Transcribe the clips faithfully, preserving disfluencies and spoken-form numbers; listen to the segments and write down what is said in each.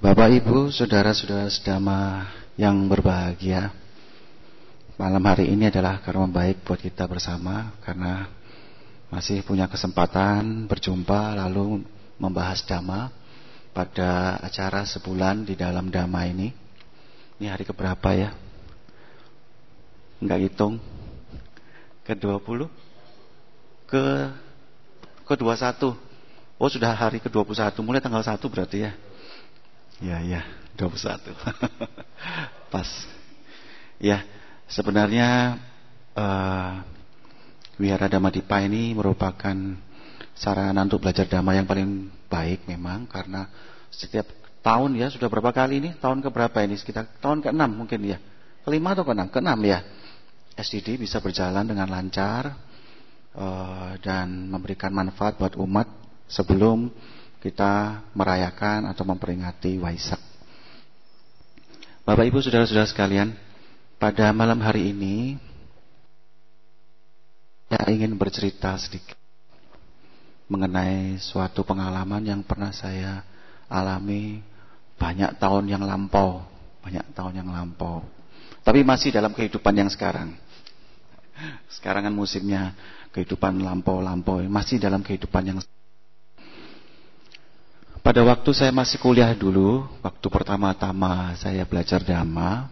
Bapak, Ibu, saudara-saudara sedama yang berbahagia, malam hari ini adalah karma baik buat kita bersama karena masih punya kesempatan berjumpa lalu membahas Dhamma pada acara sebulan di dalam Dhamma ini. Ini hari keberapa ya? Enggak hitung. Ke dua puluh? Ke ke dua puluh satu. Oh, sudah hari ke dua puluh satu, mulai tanggal satu berarti ya. Ya, ya, dua puluh satu. Pas. Ya, sebenarnya uh, Wihara Dhamma Dipa ini merupakan sarana untuk belajar Dhamma yang paling baik memang, karena setiap tahun ya, sudah berapa kali ini? Tahun ke berapa ini? Sekitar tahun ke enam mungkin ya. Kelima atau ke enam? Ke enam ya. S D D bisa berjalan dengan lancar uh, dan memberikan manfaat buat umat sebelum kita merayakan atau memperingati Waisak. Bapak, Ibu, saudara-saudara sekalian, pada malam hari ini saya ingin bercerita sedikit mengenai suatu pengalaman yang pernah saya alami banyak tahun yang lampau, banyak tahun yang lampau. Tapi masih dalam kehidupan yang sekarang. Sekarang kan musimnya kehidupan lampau-lampau, masih dalam kehidupan yang pada waktu saya masih kuliah dulu, waktu pertama-tama saya belajar Dhamma,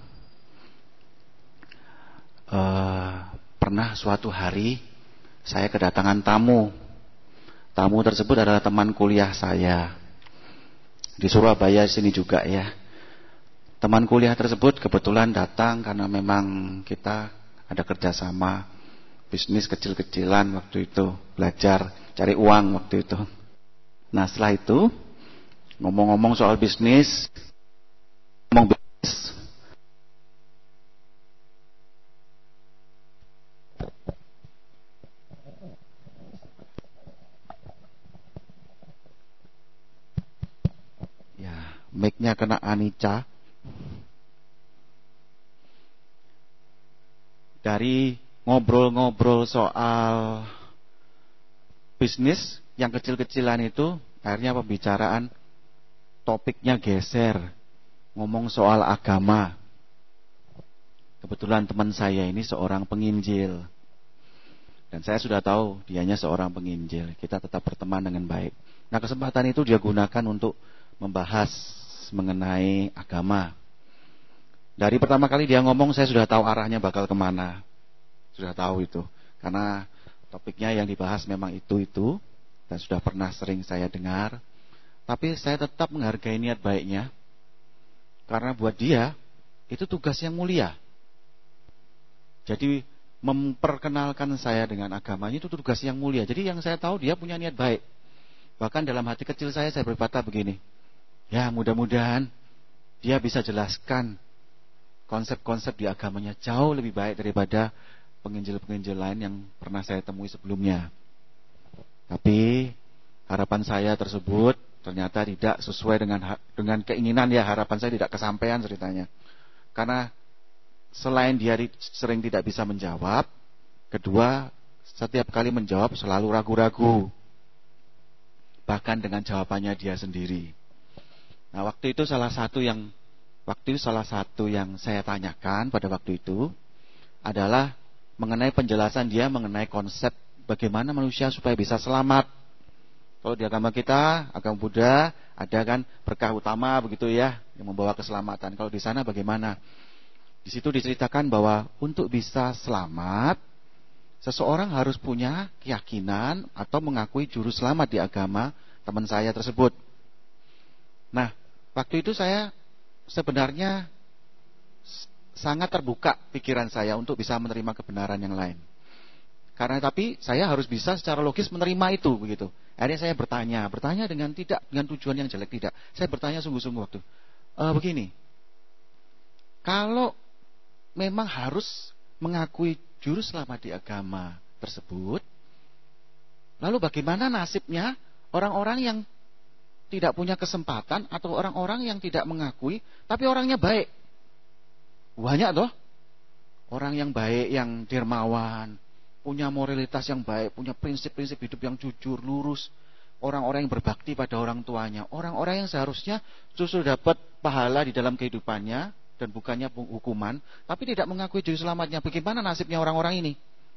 eh, pernah suatu hari saya kedatangan tamu. Tamu tersebut adalah teman kuliah saya di Surabaya sini juga ya. Teman kuliah tersebut kebetulan datang karena memang kita ada kerjasama bisnis kecil-kecilan waktu itu, belajar cari uang waktu itu. Nah, setelah itu ngomong-ngomong soal bisnis, ngomong bisnis, ya, mic-nya kena anicca. Dari ngobrol-ngobrol soal bisnis yang kecil-kecilan itu, akhirnya pembicaraan topiknya geser, ngomong soal agama. Kebetulan teman saya ini seorang penginjil, dan saya sudah tahu dianya seorang penginjil. Kita tetap berteman dengan baik. Nah, kesempatan itu dia gunakan untuk membahas mengenai agama. Dari pertama kali dia ngomong, saya sudah tahu arahnya bakal kemana. Sudah tahu itu, karena topiknya yang dibahas memang itu-itu, dan sudah pernah sering saya dengar. Tapi saya tetap menghargai niat baiknya, karena buat dia itu tugas yang mulia. Jadi memperkenalkan saya dengan agamanya itu tugas yang mulia. Jadi yang saya tahu dia punya niat baik. Bahkan dalam hati kecil saya, saya berkata begini, ya mudah-mudahan dia bisa jelaskan konsep-konsep di agamanya jauh lebih baik daripada penginjil-penginjil lain yang pernah saya temui sebelumnya. Tapi harapan saya tersebut ternyata tidak sesuai dengan dengan keinginan ya, harapan saya tidak kesampaian ceritanya. Karena selain dia sering tidak bisa menjawab, kedua, setiap kali menjawab selalu ragu-ragu. Bahkan dengan jawabannya dia sendiri. Nah, waktu itu salah satu yang waktu itu salah satu yang saya tanyakan pada waktu itu adalah mengenai penjelasan dia mengenai konsep bagaimana manusia supaya bisa selamat. Kalau di agama kita, agama Buddha, ada kan berkah utama begitu ya, yang membawa keselamatan. Kalau di sana bagaimana? Di situ diceritakan bahwa untuk bisa selamat, seseorang harus punya keyakinan atau mengakui juru selamat di agama teman saya tersebut. Nah, waktu itu saya sebenarnya sangat terbuka pikiran saya untuk bisa menerima kebenaran yang lain. Karena tapi saya harus bisa secara logis menerima itu begitu. Akhirnya saya bertanya, bertanya dengan tidak dengan tujuan yang jelek, tidak. Saya bertanya sungguh-sungguh waktu. E, begini. Kalau memang harus mengakui juru selamat di agama tersebut, lalu bagaimana nasibnya orang-orang yang tidak punya kesempatan atau orang-orang yang tidak mengakui tapi orangnya baik? Banyak toh orang yang baik, yang dermawan, punya moralitas yang baik, punya prinsip-prinsip hidup yang jujur, lurus. orang-orang yang berbakti pada orang tuanya, orang-orang yang seharusnya justru dapat pahala di dalam kehidupannya dan bukannya hukuman, tapi tidak mengakui juru selamatnya. Bagaimana nasibnya orang-orang ini?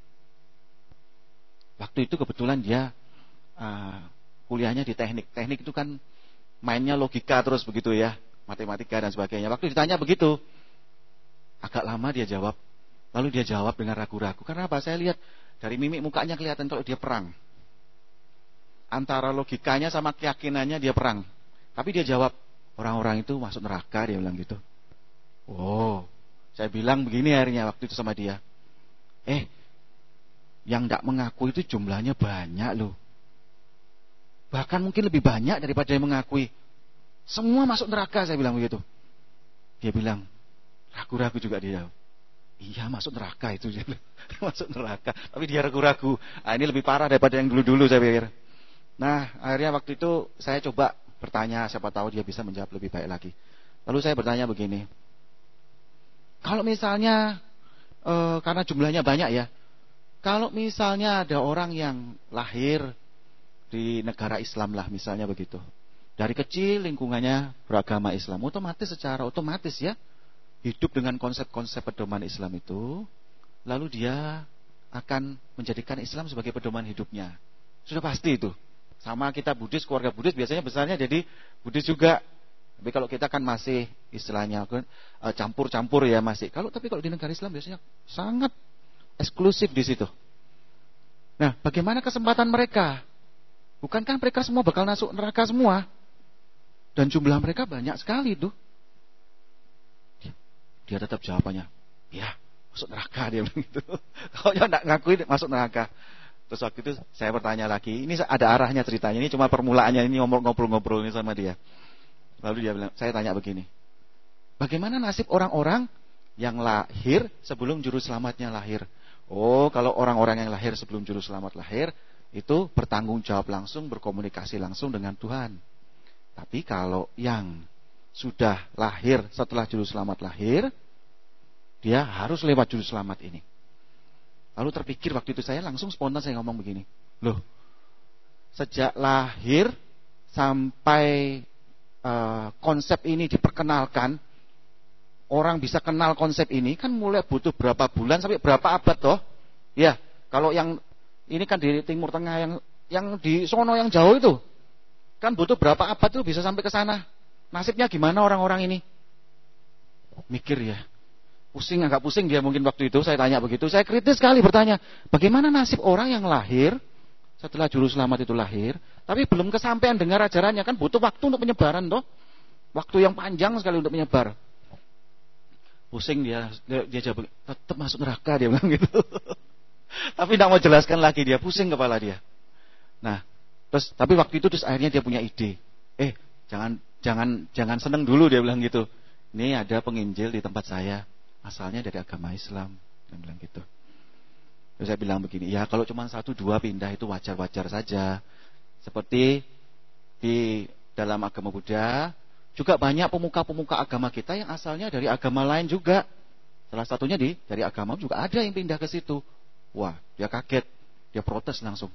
Waktu itu kebetulan dia uh, kuliahnya di teknik. Teknik itu kan mainnya logika terus begitu ya, matematika dan sebagainya. Waktu ditanya begitu, agak lama dia jawab. Lalu dia jawab dengan ragu-ragu. Karena apa? Saya lihat dari mimik mukanya kelihatan kalau dia perang. Antara logikanya sama keyakinannya dia perang. Tapi dia jawab, orang-orang itu masuk neraka, dia bilang gitu. Oh, saya bilang begini akhirnya waktu itu sama dia. Eh, yang tidak mengaku itu jumlahnya banyak loh. Bahkan mungkin lebih banyak daripada yang mengakui. Semua masuk neraka, saya bilang begitu. Dia bilang, ragu-ragu juga dia. Iya, masuk neraka itu. Masuk neraka. Tapi dia ragu-ragu. Nah, ini lebih parah daripada yang dulu-dulu saya pikir. Nah, akhirnya waktu itu saya coba bertanya, siapa tahu dia bisa menjawab lebih baik lagi. Lalu saya bertanya begini. Kalau misalnya, e, karena jumlahnya banyak ya. Kalau misalnya ada orang yang lahir di negara Islam lah, misalnya begitu. Dari kecil lingkungannya beragama Islam. Otomatis secara otomatis ya. Hidup dengan konsep-konsep pedoman Islam itu, lalu dia akan menjadikan Islam sebagai pedoman hidupnya. Sudah pasti itu. Sama kita Buddhis, keluarga Buddhis biasanya besarnya jadi Buddhis juga. Tapi kalau kita kan masih istilahnya campur-campur ya masih. Kalau tapi kalau di negara Islam biasanya sangat eksklusif di situ. Nah, bagaimana kesempatan mereka? Bukankah mereka semua bakal masuk neraka semua? Dan jumlah mereka banyak sekali tuh. Dia tetap jawabannya, ya masuk neraka, dia bilang gitu. Kalau dia tidak ngakui masuk neraka. Terus waktu itu saya bertanya lagi, ini ada arahnya ceritanya, ini cuma permulaannya, ini ngobrol-ngobrol ini sama dia. Lalu dia bilang, saya tanya begini, bagaimana nasib orang-orang yang lahir sebelum juru selamatnya lahir? Oh, kalau orang-orang yang lahir sebelum juru selamat lahir itu bertanggung jawab langsung, berkomunikasi langsung dengan Tuhan. Tapi kalau yang sudah lahir setelah juru selamat lahir, dia harus lewat juru selamat ini. Lalu terpikir waktu itu saya langsung spontan saya ngomong begini, loh, sejak lahir sampai uh, konsep ini diperkenalkan, orang bisa kenal konsep ini kan mulai butuh berapa bulan sampai berapa abad toh? Ya, kalau yang ini kan di Timur Tengah, yang yang di sono yang jauh itu kan butuh berapa abad tuh bisa sampai ke sana. Nasibnya gimana orang-orang ini? Mikir ya. Pusing, agak pusing dia mungkin waktu itu. Saya tanya begitu. Saya kritis sekali bertanya. Bagaimana nasib orang yang lahir setelah juru selamat itu lahir, tapi belum kesampaian dengar ajarannya, kan butuh waktu untuk penyebaran toh. Waktu yang panjang sekali untuk menyebar. Pusing dia. Dia, dia jawab, tetap masuk neraka, dia bilang gitu. Tapi tidak mau jelaskan lagi, dia pusing kepala dia. Nah, terus tapi waktu itu terus akhirnya dia punya ide. Eh, jangan Jangan jangan seneng dulu, dia bilang gitu. Ini ada penginjil di tempat saya, asalnya dari agama Islam, dia bilang gitu. Terus saya bilang begini, ya kalau cuma satu dua pindah itu wajar-wajar saja. Seperti di dalam agama Buddha, juga banyak pemuka-pemuka agama kita yang asalnya dari agama lain juga. Salah satunya di dari agama juga ada yang pindah ke situ. Wah, dia kaget, dia protes langsung.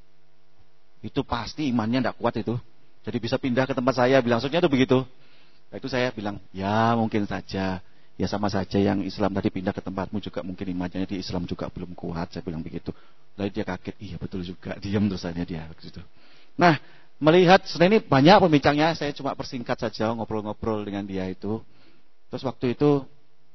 Itu pasti imannya tidak kuat itu. Jadi bisa pindah ke tempat saya, bilang maksudnya itu begitu. Nah, itu saya bilang, ya mungkin saja. Ya sama saja yang Islam tadi pindah ke tempatmu juga mungkin imannya di Islam juga belum kuat, saya bilang begitu. Lalu dia kaget, iya betul juga, diam terus aja dia begitu. Nah, melihat sebenarnya ini banyak pembicaranya, saya cuma persingkat saja ngobrol-ngobrol dengan dia itu. Terus waktu itu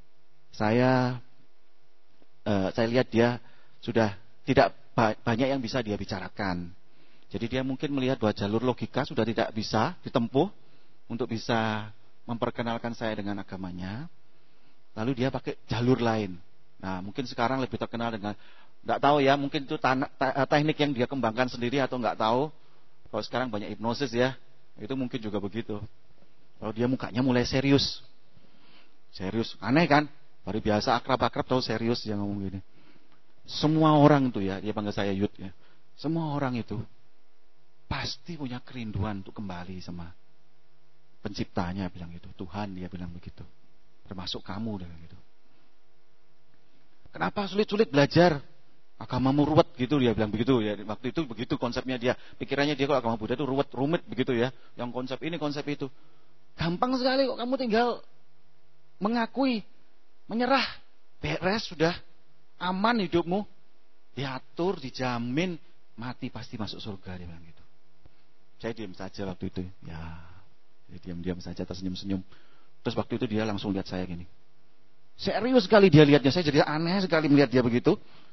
saya uh, saya lihat dia sudah tidak banyak yang bisa dia bicarakan. Jadi dia mungkin melihat bahwa jalur logika sudah tidak bisa ditempuh untuk bisa memperkenalkan saya dengan agamanya. Lalu dia pakai jalur lain. Nah, mungkin sekarang lebih terkenal dengan, enggak tahu ya, mungkin itu tanah, teknik yang dia kembangkan sendiri atau enggak tahu. Kalau sekarang banyak hipnosis ya, itu mungkin juga begitu. Kalau dia mukanya mulai serius. Serius, aneh kan? Baru biasa akrab-akrab tahu serius dia ngomong gini. Semua orang itu ya, dia panggil saya Yud ya. Semua orang itu pasti punya kerinduan untuk kembali sama penciptanya, bilang gitu. Tuhan, dia bilang begitu. Termasuk kamu, dia bilang gitu. Kenapa sulit-sulit belajar? Agamamu ruwet gitu, dia bilang begitu ya. Waktu itu begitu konsepnya dia. Pikirannya dia kalau agama Buddha itu ruwet, rumit begitu ya. Yang konsep ini, konsep itu. Gampang sekali kok, kamu tinggal mengakui, menyerah. Beres sudah, aman hidupmu. Diatur, dijamin, mati pasti masuk surga, dia bilang gitu. Saya diam saja waktu itu. Ya, saya diam-diam saja, tersenyum-senyum. Terus waktu itu dia langsung lihat saya gini. Serius sekali dia lihatnya, saya jadi aneh sekali melihat dia begitu.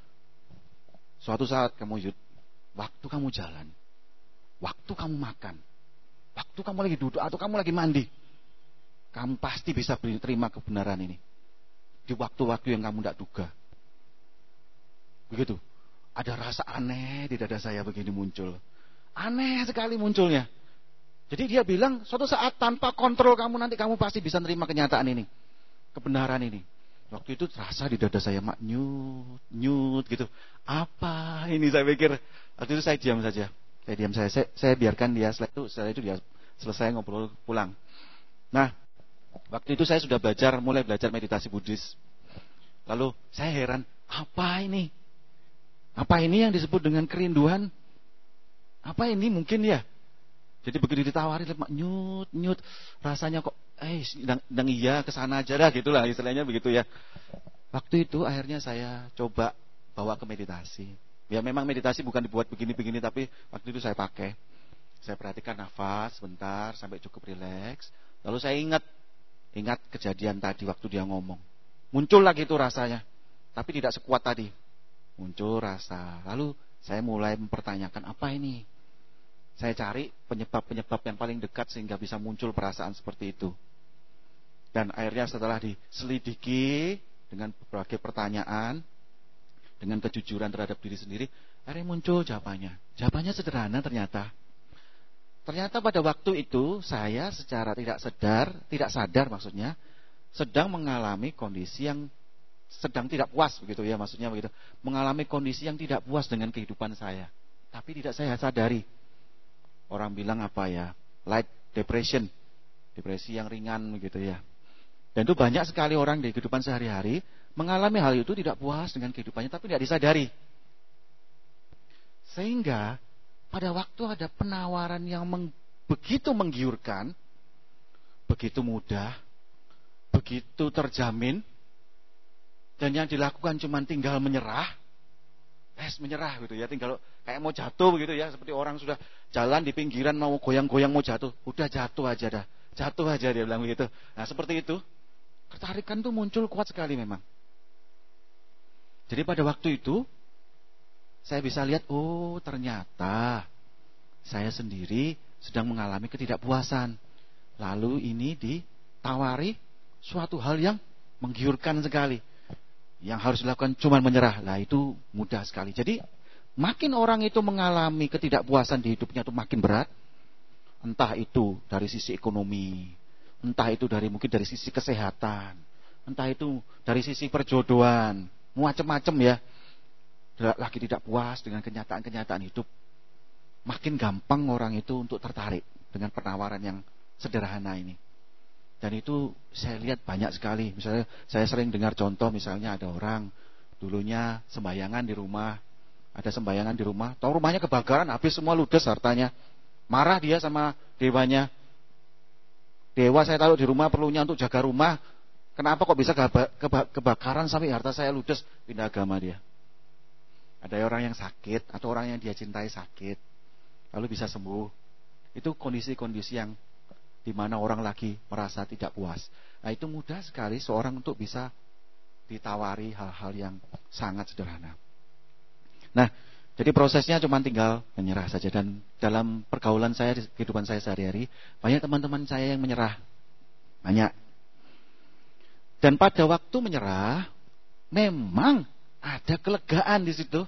Suatu saat kamu Yud, waktu kamu jalan, waktu kamu makan, waktu kamu lagi duduk atau kamu lagi mandi, kamu pasti bisa terima kebenaran ini. Di waktu-waktu yang kamu tidak duga. Begitu. Ada rasa aneh di dada saya begini muncul. Aneh sekali munculnya. Jadi dia bilang, suatu saat tanpa kontrol kamu nanti kamu pasti bisa terima kenyataan ini. Kebenaran ini. Waktu itu terasa di dada saya mak nyut, nyut gitu. Apa ini saya pikir. Waktu itu saya diam saja. Saya diam saya, saya, saya biarkan dia setelah itu, setelah itu dia selesai ngobrol pulang. Nah, waktu itu saya sudah belajar, mulai belajar meditasi Buddhis. Lalu saya heran, apa ini? Apa ini yang disebut dengan kerinduan? Apa ini mungkin ya? Jadi begitu ditawari, mak nyut, nyut, rasanya kok, eh, dang, dang iya kesana aja dah, gitulah istilahnya begitu ya. Waktu itu akhirnya saya coba bawa ke meditasi. Ya memang meditasi bukan dibuat begini-begini, tapi waktu itu saya pakai. Saya perhatikan nafas sebentar sampai cukup rileks. Lalu saya ingat, ingat kejadian tadi waktu dia ngomong. Muncul lagi itu rasanya, tapi tidak sekuat tadi. Muncul rasa. Lalu saya mulai mempertanyakan apa ini. Saya cari penyebab-penyebab yang paling dekat sehingga bisa muncul perasaan seperti itu. Dan akhirnya setelah diselidiki dengan berbagai pertanyaan, dengan kejujuran terhadap diri sendiri, akhirnya muncul jawabannya. Jawabannya sederhana ternyata. Ternyata pada waktu itu saya secara tidak sadar, tidak sadar maksudnya, sedang mengalami kondisi yang sedang tidak puas begitu ya, maksudnya begitu. Mengalami kondisi yang tidak puas dengan kehidupan saya. Tapi tidak saya sadari. Orang bilang apa ya, light depression, depresi yang ringan begitu ya. Dan itu banyak sekali orang di kehidupan sehari-hari mengalami hal itu, tidak puas dengan kehidupannya tapi tidak disadari. Sehingga pada waktu ada penawaran yang meng, begitu menggiurkan, begitu mudah, begitu terjamin, dan yang dilakukan cuma tinggal menyerah. Es menyerah gitu ya, tinggal kayak mau jatuh begitu ya, seperti orang sudah jalan di pinggiran mau goyang-goyang mau jatuh, udah jatuh aja dah, jatuh aja dia bilang begitu. Nah seperti itu, ketarikan itu muncul kuat sekali memang. Jadi pada waktu itu saya bisa lihat, oh ternyata saya sendiri sedang mengalami ketidakpuasan. Lalu ini ditawari suatu hal yang menggiurkan sekali. Yang harus dilakukan cuma menyerah. Lah itu mudah sekali. Jadi makin orang itu mengalami ketidakpuasan di hidupnya itu makin berat. Entah itu dari sisi ekonomi, entah itu dari mungkin dari sisi kesehatan, entah itu dari sisi perjodohan, macam-macam ya. Lagi tidak puas dengan kenyataan-kenyataan hidup, makin gampang orang itu untuk tertarik dengan penawaran yang sederhana ini. Dan itu saya lihat banyak sekali. Misalnya saya sering dengar contoh, misalnya ada orang dulunya sembayangan di rumah, ada sembayangan di rumah, tahu rumahnya kebakaran, habis semua ludes hartanya. Marah dia sama dewanya. Dewa, saya taruh di rumah perlunya untuk jaga rumah, kenapa kok bisa kebakaran sampai harta saya ludes? Pindah agama dia. Ada orang yang sakit atau orang yang dia cintai sakit, lalu bisa sembuh. Itu kondisi-kondisi yang di mana orang lagi merasa tidak puas. Nah itu mudah sekali seorang untuk bisa ditawari hal-hal yang sangat sederhana. Nah jadi prosesnya cuma tinggal menyerah saja. Dan dalam pergaulan saya, di kehidupan saya sehari-hari, banyak teman-teman saya yang menyerah. Banyak. Dan pada waktu menyerah, memang ada kelegaan di situ.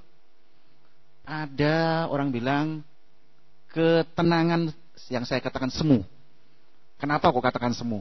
Ada orang bilang ketenangan yang saya katakan semu. Kenapa kok katakan semu?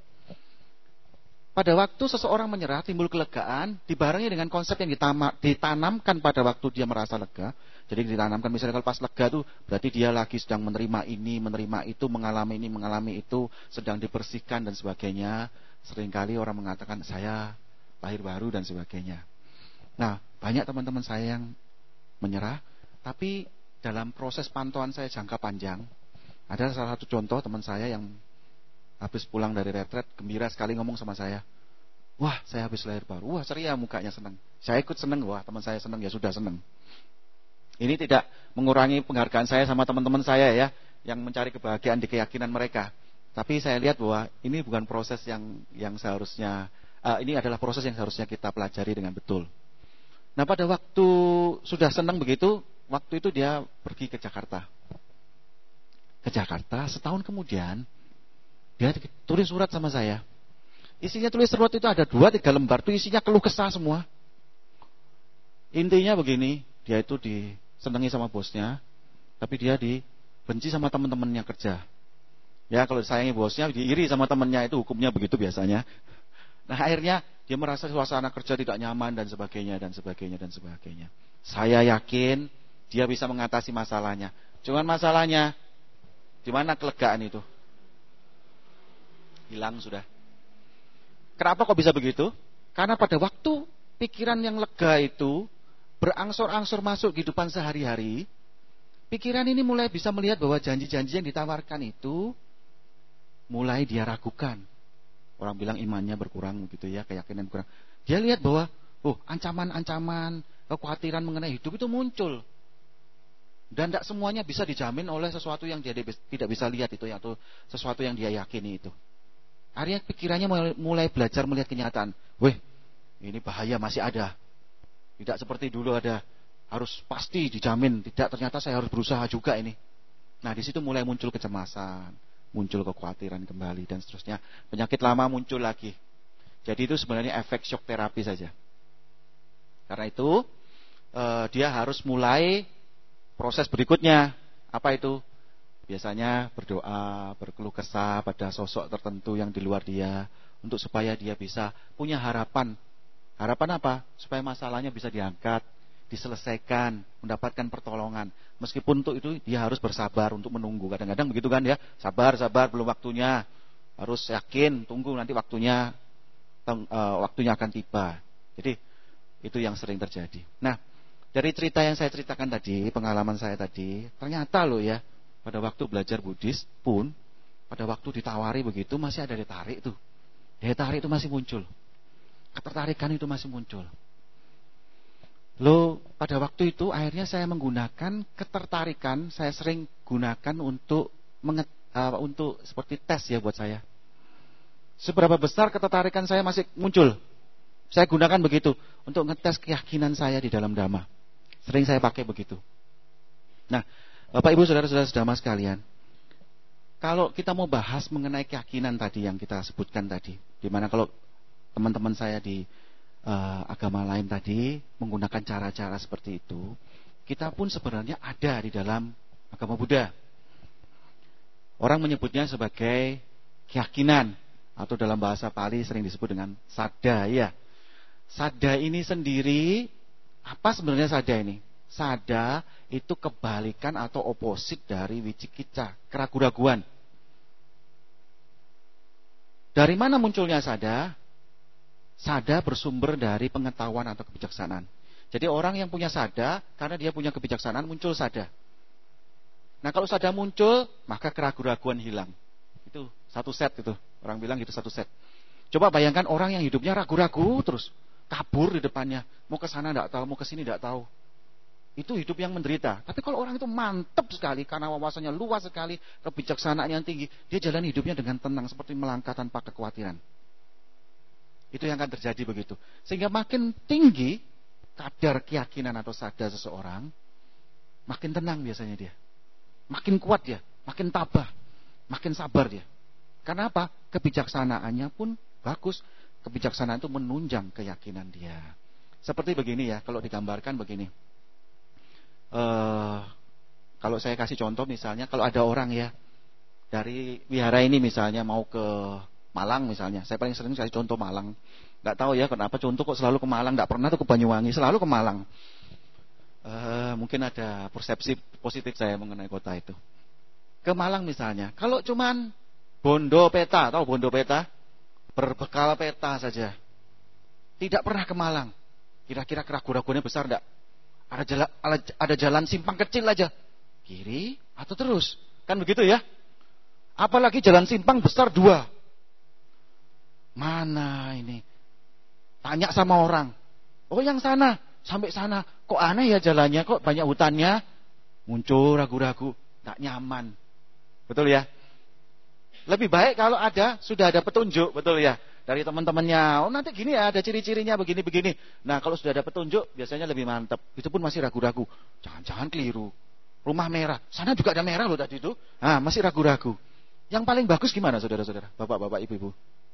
Pada waktu seseorang menyerah, timbul kelegaan, dibarengi dengan konsep yang ditanamkan pada waktu dia merasa lega. Jadi ditanamkan misalnya kalau pas lega itu berarti dia lagi sedang menerima ini, menerima itu, mengalami ini, mengalami itu, sedang dibersihkan dan sebagainya. Seringkali orang mengatakan saya lahir baru dan sebagainya. Nah, banyak teman-teman saya yang menyerah. Tapi dalam proses pantauan saya jangka panjang, ada salah satu contoh teman saya yang habis pulang dari retret, gembira sekali ngomong sama saya, wah saya habis lahir baru, wah ceria mukanya, senang. Saya ikut senang, wah teman saya senang, ya sudah senang. Ini tidak mengurangi penghargaan saya sama teman-teman saya ya, yang mencari kebahagiaan di keyakinan mereka. Tapi saya lihat bahwa ini bukan proses yang yang seharusnya, uh, ini adalah proses yang seharusnya kita pelajari dengan betul. Nah pada waktu sudah senang begitu, waktu itu dia pergi ke Jakarta. Ke Jakarta, setahun kemudian dia tulis surat sama saya. Isinya tulis surat itu ada dua tiga lembar, itu isinya keluh kesah semua. Intinya begini, dia itu disenangi sama bosnya, tapi dia dibenci sama teman-temannya kerja. Ya kalau disayangi bosnya, diiri sama temannya, itu hukumnya begitu biasanya. Nah akhirnya dia merasa suasana kerja tidak nyaman dan sebagainya dan sebagainya dan sebagainya. Saya yakin dia bisa mengatasi masalahnya. Cuman masalahnya di mana kelegaan itu? Hilang sudah. Kenapa kok bisa begitu? Karena pada waktu pikiran yang lega itu berangsur-angsur masuk kehidupan sehari-hari, pikiran ini mulai bisa melihat bahwa janji-janji yang ditawarkan itu mulai dia ragukan. Orang bilang imannya berkurang gitu ya, keyakinan berkurang. Dia lihat bahwa oh, ancaman-ancaman, kekhawatiran mengenai hidup itu muncul. Dan tidak semuanya bisa dijamin oleh sesuatu yang dia tidak bisa lihat itu, atau sesuatu yang dia yakini itu. Akhirnya pikirannya mulai belajar melihat kenyataan. Weh, ini bahaya masih ada. Tidak seperti dulu ada harus pasti dijamin. Tidak, ternyata saya harus berusaha juga ini. Nah di situ mulai muncul kecemasan, muncul kekhawatiran kembali dan seterusnya. Penyakit lama muncul lagi. Jadi itu sebenarnya efek shock terapi saja. Karena itu eh, dia harus mulai proses berikutnya. Apa itu? Biasanya berdoa, berkeluh kesah pada sosok tertentu yang di luar dia, untuk supaya dia bisa punya harapan. Harapan apa? Supaya masalahnya bisa diangkat, diselesaikan, mendapatkan pertolongan. Meskipun untuk itu dia harus bersabar untuk menunggu. Kadang-kadang begitu kan ya, sabar, sabar, belum waktunya. Harus yakin, tunggu nanti waktunya, teng, uh, waktunya akan tiba. Jadi itu yang sering terjadi. Nah, dari cerita yang saya ceritakan tadi, pengalaman saya tadi, ternyata loh ya, pada waktu belajar Buddhis pun, pada waktu ditawari begitu masih ada daya tarik tuh. Daya tarik itu masih muncul. Ketertarikan itu masih muncul. Loh, pada waktu itu akhirnya saya menggunakan ketertarikan, saya sering gunakan untuk menget, uh, untuk seperti tes ya buat saya. Seberapa besar ketertarikan saya masih muncul? Saya gunakan begitu untuk ngetes keyakinan saya di dalam Dhamma. Sering saya pakai begitu. Nah, Bapak Ibu Saudara-saudara sedama sekalian, kalau kita mau bahas mengenai keyakinan tadi yang kita sebutkan tadi, di mana kalau teman-teman saya di uh, agama lain tadi menggunakan cara-cara seperti itu, kita pun sebenarnya ada di dalam agama Buddha. Orang menyebutnya sebagai keyakinan, atau dalam bahasa Pali sering disebut dengan sada ya. Sada ini sendiri, apa sebenarnya sada ini? Sada itu kebalikan atau oposit dari wicikicca, keraguan-raguan. Dari mana munculnya sada? Sada bersumber dari pengetahuan atau kebijaksanaan. Jadi orang yang punya sada, karena dia punya kebijaksanaan, muncul sada. Nah kalau sada muncul, maka keraguan-raguan hilang. Itu satu set itu. Orang bilang itu satu set. Coba bayangkan orang yang hidupnya ragu-ragu terus, kabur di depannya, mau ke sana enggak tahu, mau ke sini enggak tahu. Itu hidup yang menderita. Tapi kalau orang itu mantap sekali karena wawasannya luas sekali, kebijaksanaan yang tinggi, dia jalan hidupnya dengan tenang seperti melangkah tanpa kekhawatiran. Itu yang akan terjadi begitu. Sehingga makin tinggi kadar keyakinan atau sada seseorang, makin tenang biasanya dia. Makin kuat dia, makin tabah, makin sabar dia. Karena apa? Kebijaksanaannya pun bagus. Kebijaksanaan itu menunjang keyakinan dia. Seperti begini ya, kalau digambarkan begini. Uh, kalau saya kasih contoh misalnya, kalau ada orang ya dari wihara ini misalnya mau ke Malang misalnya, saya paling sering kasih contoh Malang. Gak tahu ya kenapa contoh kok selalu ke Malang, gak pernah tuh ke Banyuwangi, selalu ke Malang. Uh, mungkin ada persepsi positif saya mengenai kota itu. Ke Malang misalnya, kalau cuman bondo peta, tahu bondo peta? Berbekal peta saja, tidak pernah ke Malang. Kira-kira keraguan-raguannya besar enggak? Ada jalan, ada jalan simpang kecil aja. Kiri atau terus? Kan begitu ya? Apalagi jalan simpang besar dua. Mana ini? Tanya sama orang. Oh yang sana, sampai sana. Kok aneh ya jalannya, kok banyak hutannya? Muncul ragu-ragu, tak nyaman. Betul ya? Lebih baik kalau ada, sudah ada petunjuk, betul ya? Dari teman-temannya, oh nanti gini ya, ada ciri-cirinya begini-begini. Nah kalau sudah ada petunjuk, biasanya lebih mantap. Itu pun masih ragu-ragu. Jangan-jangan keliru. Rumah merah, sana juga ada merah loh tadi itu. Ah, masih ragu-ragu. Yang paling bagus gimana saudara-saudara? Bapak-bapak, ibu-ibu.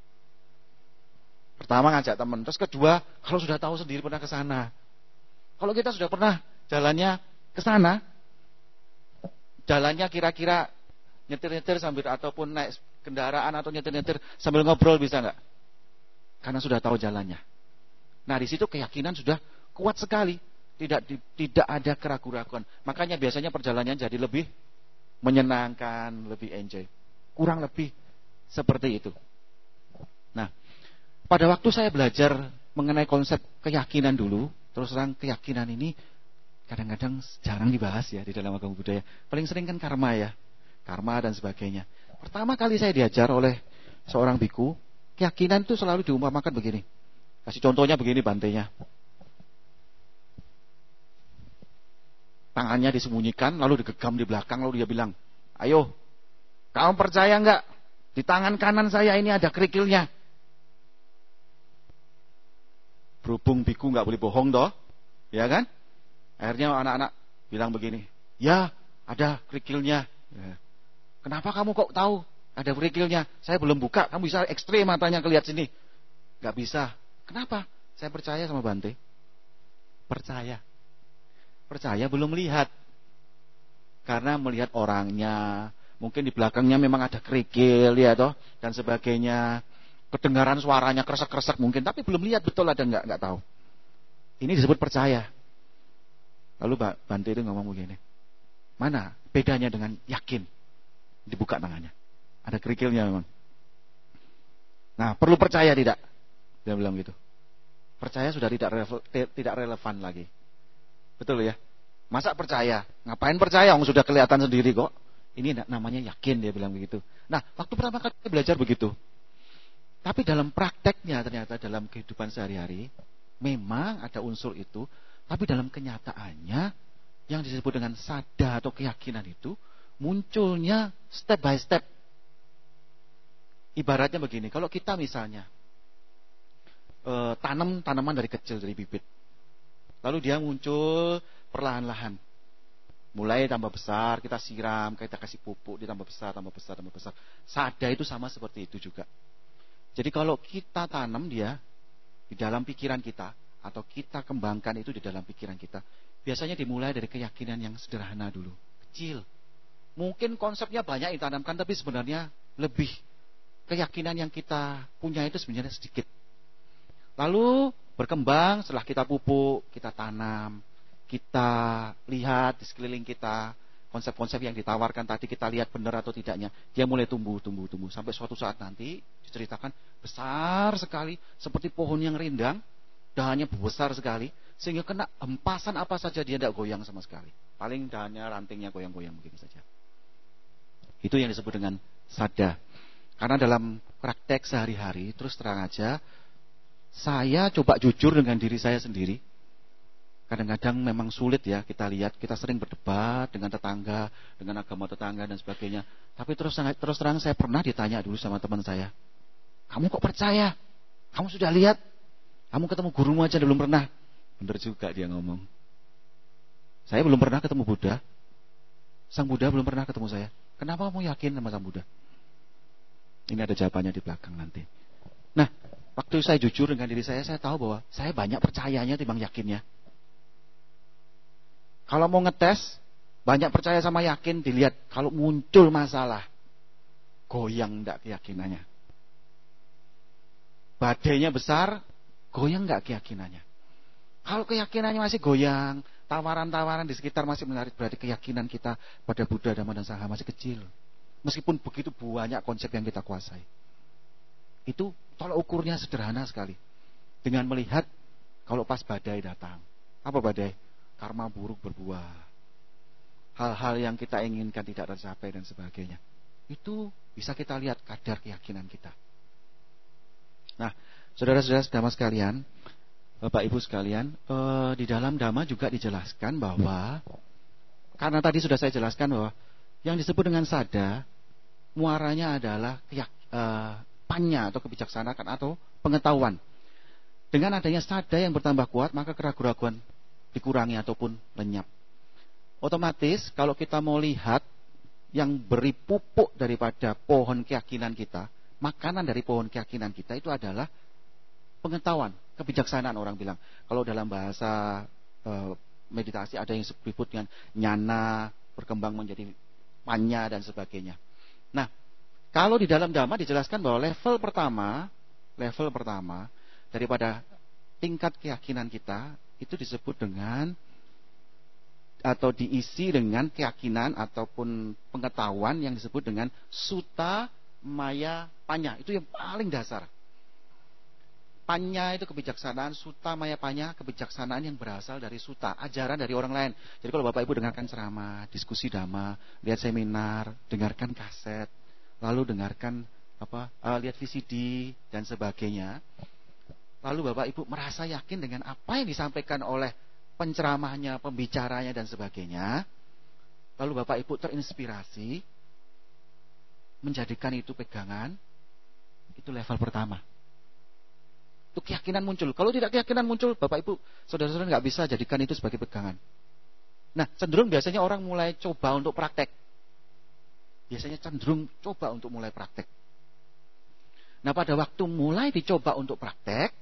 Pertama ngajak teman. Terus kedua, kalau sudah tahu sendiri pernah ke sana. Kalau kita sudah pernah jalannya ke sana, jalannya kira-kira nyetir-nyetir sambil ataupun naik kendaraan atau nyetir-nyetir sambil ngobrol bisa nggak? Karena sudah tahu jalannya. Nah di situ keyakinan sudah kuat sekali, tidak tidak ada keraguan-keraguan. Makanya biasanya perjalanan jadi lebih menyenangkan, lebih enjoy. Kurang lebih seperti itu. Nah, pada waktu saya belajar mengenai konsep keyakinan dulu, terus terang keyakinan ini kadang-kadang jarang dibahas ya di dalam agama budaya. Paling sering kan karma ya, karma dan sebagainya. Pertama kali saya diajar oleh seorang biku, keyakinan itu selalu diumpamakan begini. Kasih contohnya begini bantainya. Tangannya disembunyikan, lalu digegam di belakang, lalu dia bilang, ayo, kamu percaya enggak? Di tangan kanan saya ini ada kerikilnya. Berhubung biku enggak boleh bohong toh, ya kan? Akhirnya anak-anak bilang begini, ya ada kerikilnya. Ya. Kenapa kamu kok tahu ada kerikilnya? Saya belum buka, kamu bisa ekstrim matanya kelihat sini. Enggak bisa. Kenapa? Saya percaya sama Bante. Percaya. Percaya belum melihat. Karena melihat orangnya, mungkin di belakangnya memang ada kerikil ya toh dan sebagainya. Kedengaran suaranya kresek-kresek mungkin, tapi belum lihat betul ada enggak, enggak tahu. Ini disebut percaya. Lalu Bante itu ngomong begini, mana bedanya dengan yakin? Dibuka tangannya, ada kerikilnya memang. Nah, perlu percaya tidak? Dia bilang gitu. Percaya sudah tidak rele- tidak relevan lagi. Betul ya? Masa percaya? Ngapain percaya? Orang sudah kelihatan sendiri kok. Ini namanya yakin, dia bilang begitu. Nah, waktu pertama kali belajar begitu. Tapi dalam prakteknya ternyata dalam kehidupan sehari-hari memang ada unsur itu, tapi dalam kenyataannya yang disebut dengan sadar atau keyakinan itu munculnya step by step. Ibaratnya begini, kalau kita misalnya e, tanam tanaman dari kecil, dari bibit, lalu dia muncul perlahan-lahan, mulai tambah besar, kita siram, kita kasih pupuk, dia tambah besar, tambah besar, tambah besar. Sadar itu sama seperti itu juga. Jadi kalau kita tanam dia di dalam pikiran kita, atau kita kembangkan itu di dalam pikiran kita, biasanya dimulai dari keyakinan yang sederhana dulu, kecil. Mungkin konsepnya banyak ditanamkan, tapi sebenarnya lebih keyakinan yang kita punya itu sebenarnya sedikit. Lalu berkembang setelah kita pupuk, kita tanam, kita lihat di sekeliling kita, konsep-konsep yang ditawarkan tadi kita lihat benar atau tidaknya, dia mulai tumbuh, tumbuh, tumbuh sampai suatu saat nanti diceritakan besar sekali seperti pohon yang rindang, dahannya besar sekali sehingga kena hempasan apa saja dia tidak goyang sama sekali. Paling dahannya rantingnya goyang-goyang begini saja. Itu yang disebut dengan sadar. Karena dalam praktek sehari-hari terus terang aja saya coba jujur dengan diri saya sendiri. Kadang-kadang memang sulit ya kita lihat, kita sering berdebat dengan tetangga, dengan agama tetangga dan sebagainya. Tapi terus terus terang saya pernah ditanya dulu sama teman saya, kamu kok percaya? Kamu sudah lihat? Kamu ketemu gurumu aja belum pernah? Benar juga dia ngomong. Saya belum pernah ketemu Buddha. Sang Buddha belum pernah ketemu saya. Kenapa kamu yakin sama Sang Buddha? Ini ada jawabannya di belakang nanti. Nah, waktu saya jujur dengan diri saya, saya tahu bahwa saya banyak percayanya timbang yakinnya. Kalau mau ngetes, banyak percaya sama yakin, dilihat kalau muncul masalah, goyang enggak keyakinannya. Badainya besar, goyang enggak keyakinannya. Kalau keyakinannya masih goyang, tawaran-tawaran di sekitar masih menarik, berarti keyakinan kita pada Buddha, Dhamma dan Sangha masih kecil. Meskipun begitu banyak konsep yang kita kuasai. Itu tolak ukurnya sederhana sekali. Dengan melihat kalau pas badai datang. Apa badai? karma buruk berbuah, hal-hal yang kita inginkan tidak tercapai dan sebagainya. Itu bisa kita lihat kadar keyakinan kita. Nah, saudara-saudara Dhamma sekalian, Bapak Ibu sekalian, eh, di dalam Dhamma juga dijelaskan bahwa, karena tadi sudah saya jelaskan bahwa yang disebut dengan sada, muaranya adalah keyak, eh, panya atau kebijaksanaan atau pengetahuan. Dengan adanya sada yang bertambah kuat, maka keraguan-keraguan dikurangi ataupun lenyap. Otomatis kalau kita mau lihat yang beri pupuk daripada pohon keyakinan kita, makanan dari pohon keyakinan kita itu adalah pengetahuan, kebijaksanaan orang bilang. Kalau dalam bahasa e, meditasi ada yang disebut dengan nyana, berkembang menjadi panya dan sebagainya. Nah, kalau di dalam Dhamma dijelaskan bahwa level pertama, level pertama daripada tingkat keyakinan kita itu disebut dengan atau diisi dengan keyakinan ataupun pengetahuan yang disebut dengan Sutta Maya Panya. Itu yang paling dasar. Panya itu kebijaksanaan, Sutta Maya Panya kebijaksanaan yang berasal dari Sutta, ajaran dari orang lain. Jadi kalau Bapak Ibu dengarkan ceramah, diskusi Dhamma, lihat seminar, dengarkan kaset, lalu dengarkan apa, uh, lihat V C D dan sebagainya. Lalu Bapak Ibu merasa yakin dengan apa yang disampaikan oleh penceramahnya, pembicaranya dan sebagainya. Lalu Bapak Ibu terinspirasi, menjadikan itu pegangan, itu level pertama. Itu keyakinan muncul. Kalau tidak keyakinan muncul, Bapak Ibu, saudara-saudara nggak bisa jadikan itu sebagai pegangan. Nah, cenderung biasanya orang mulai coba untuk praktek. Biasanya cenderung coba untuk mulai praktek. Nah, pada waktu mulai dicoba untuk praktek,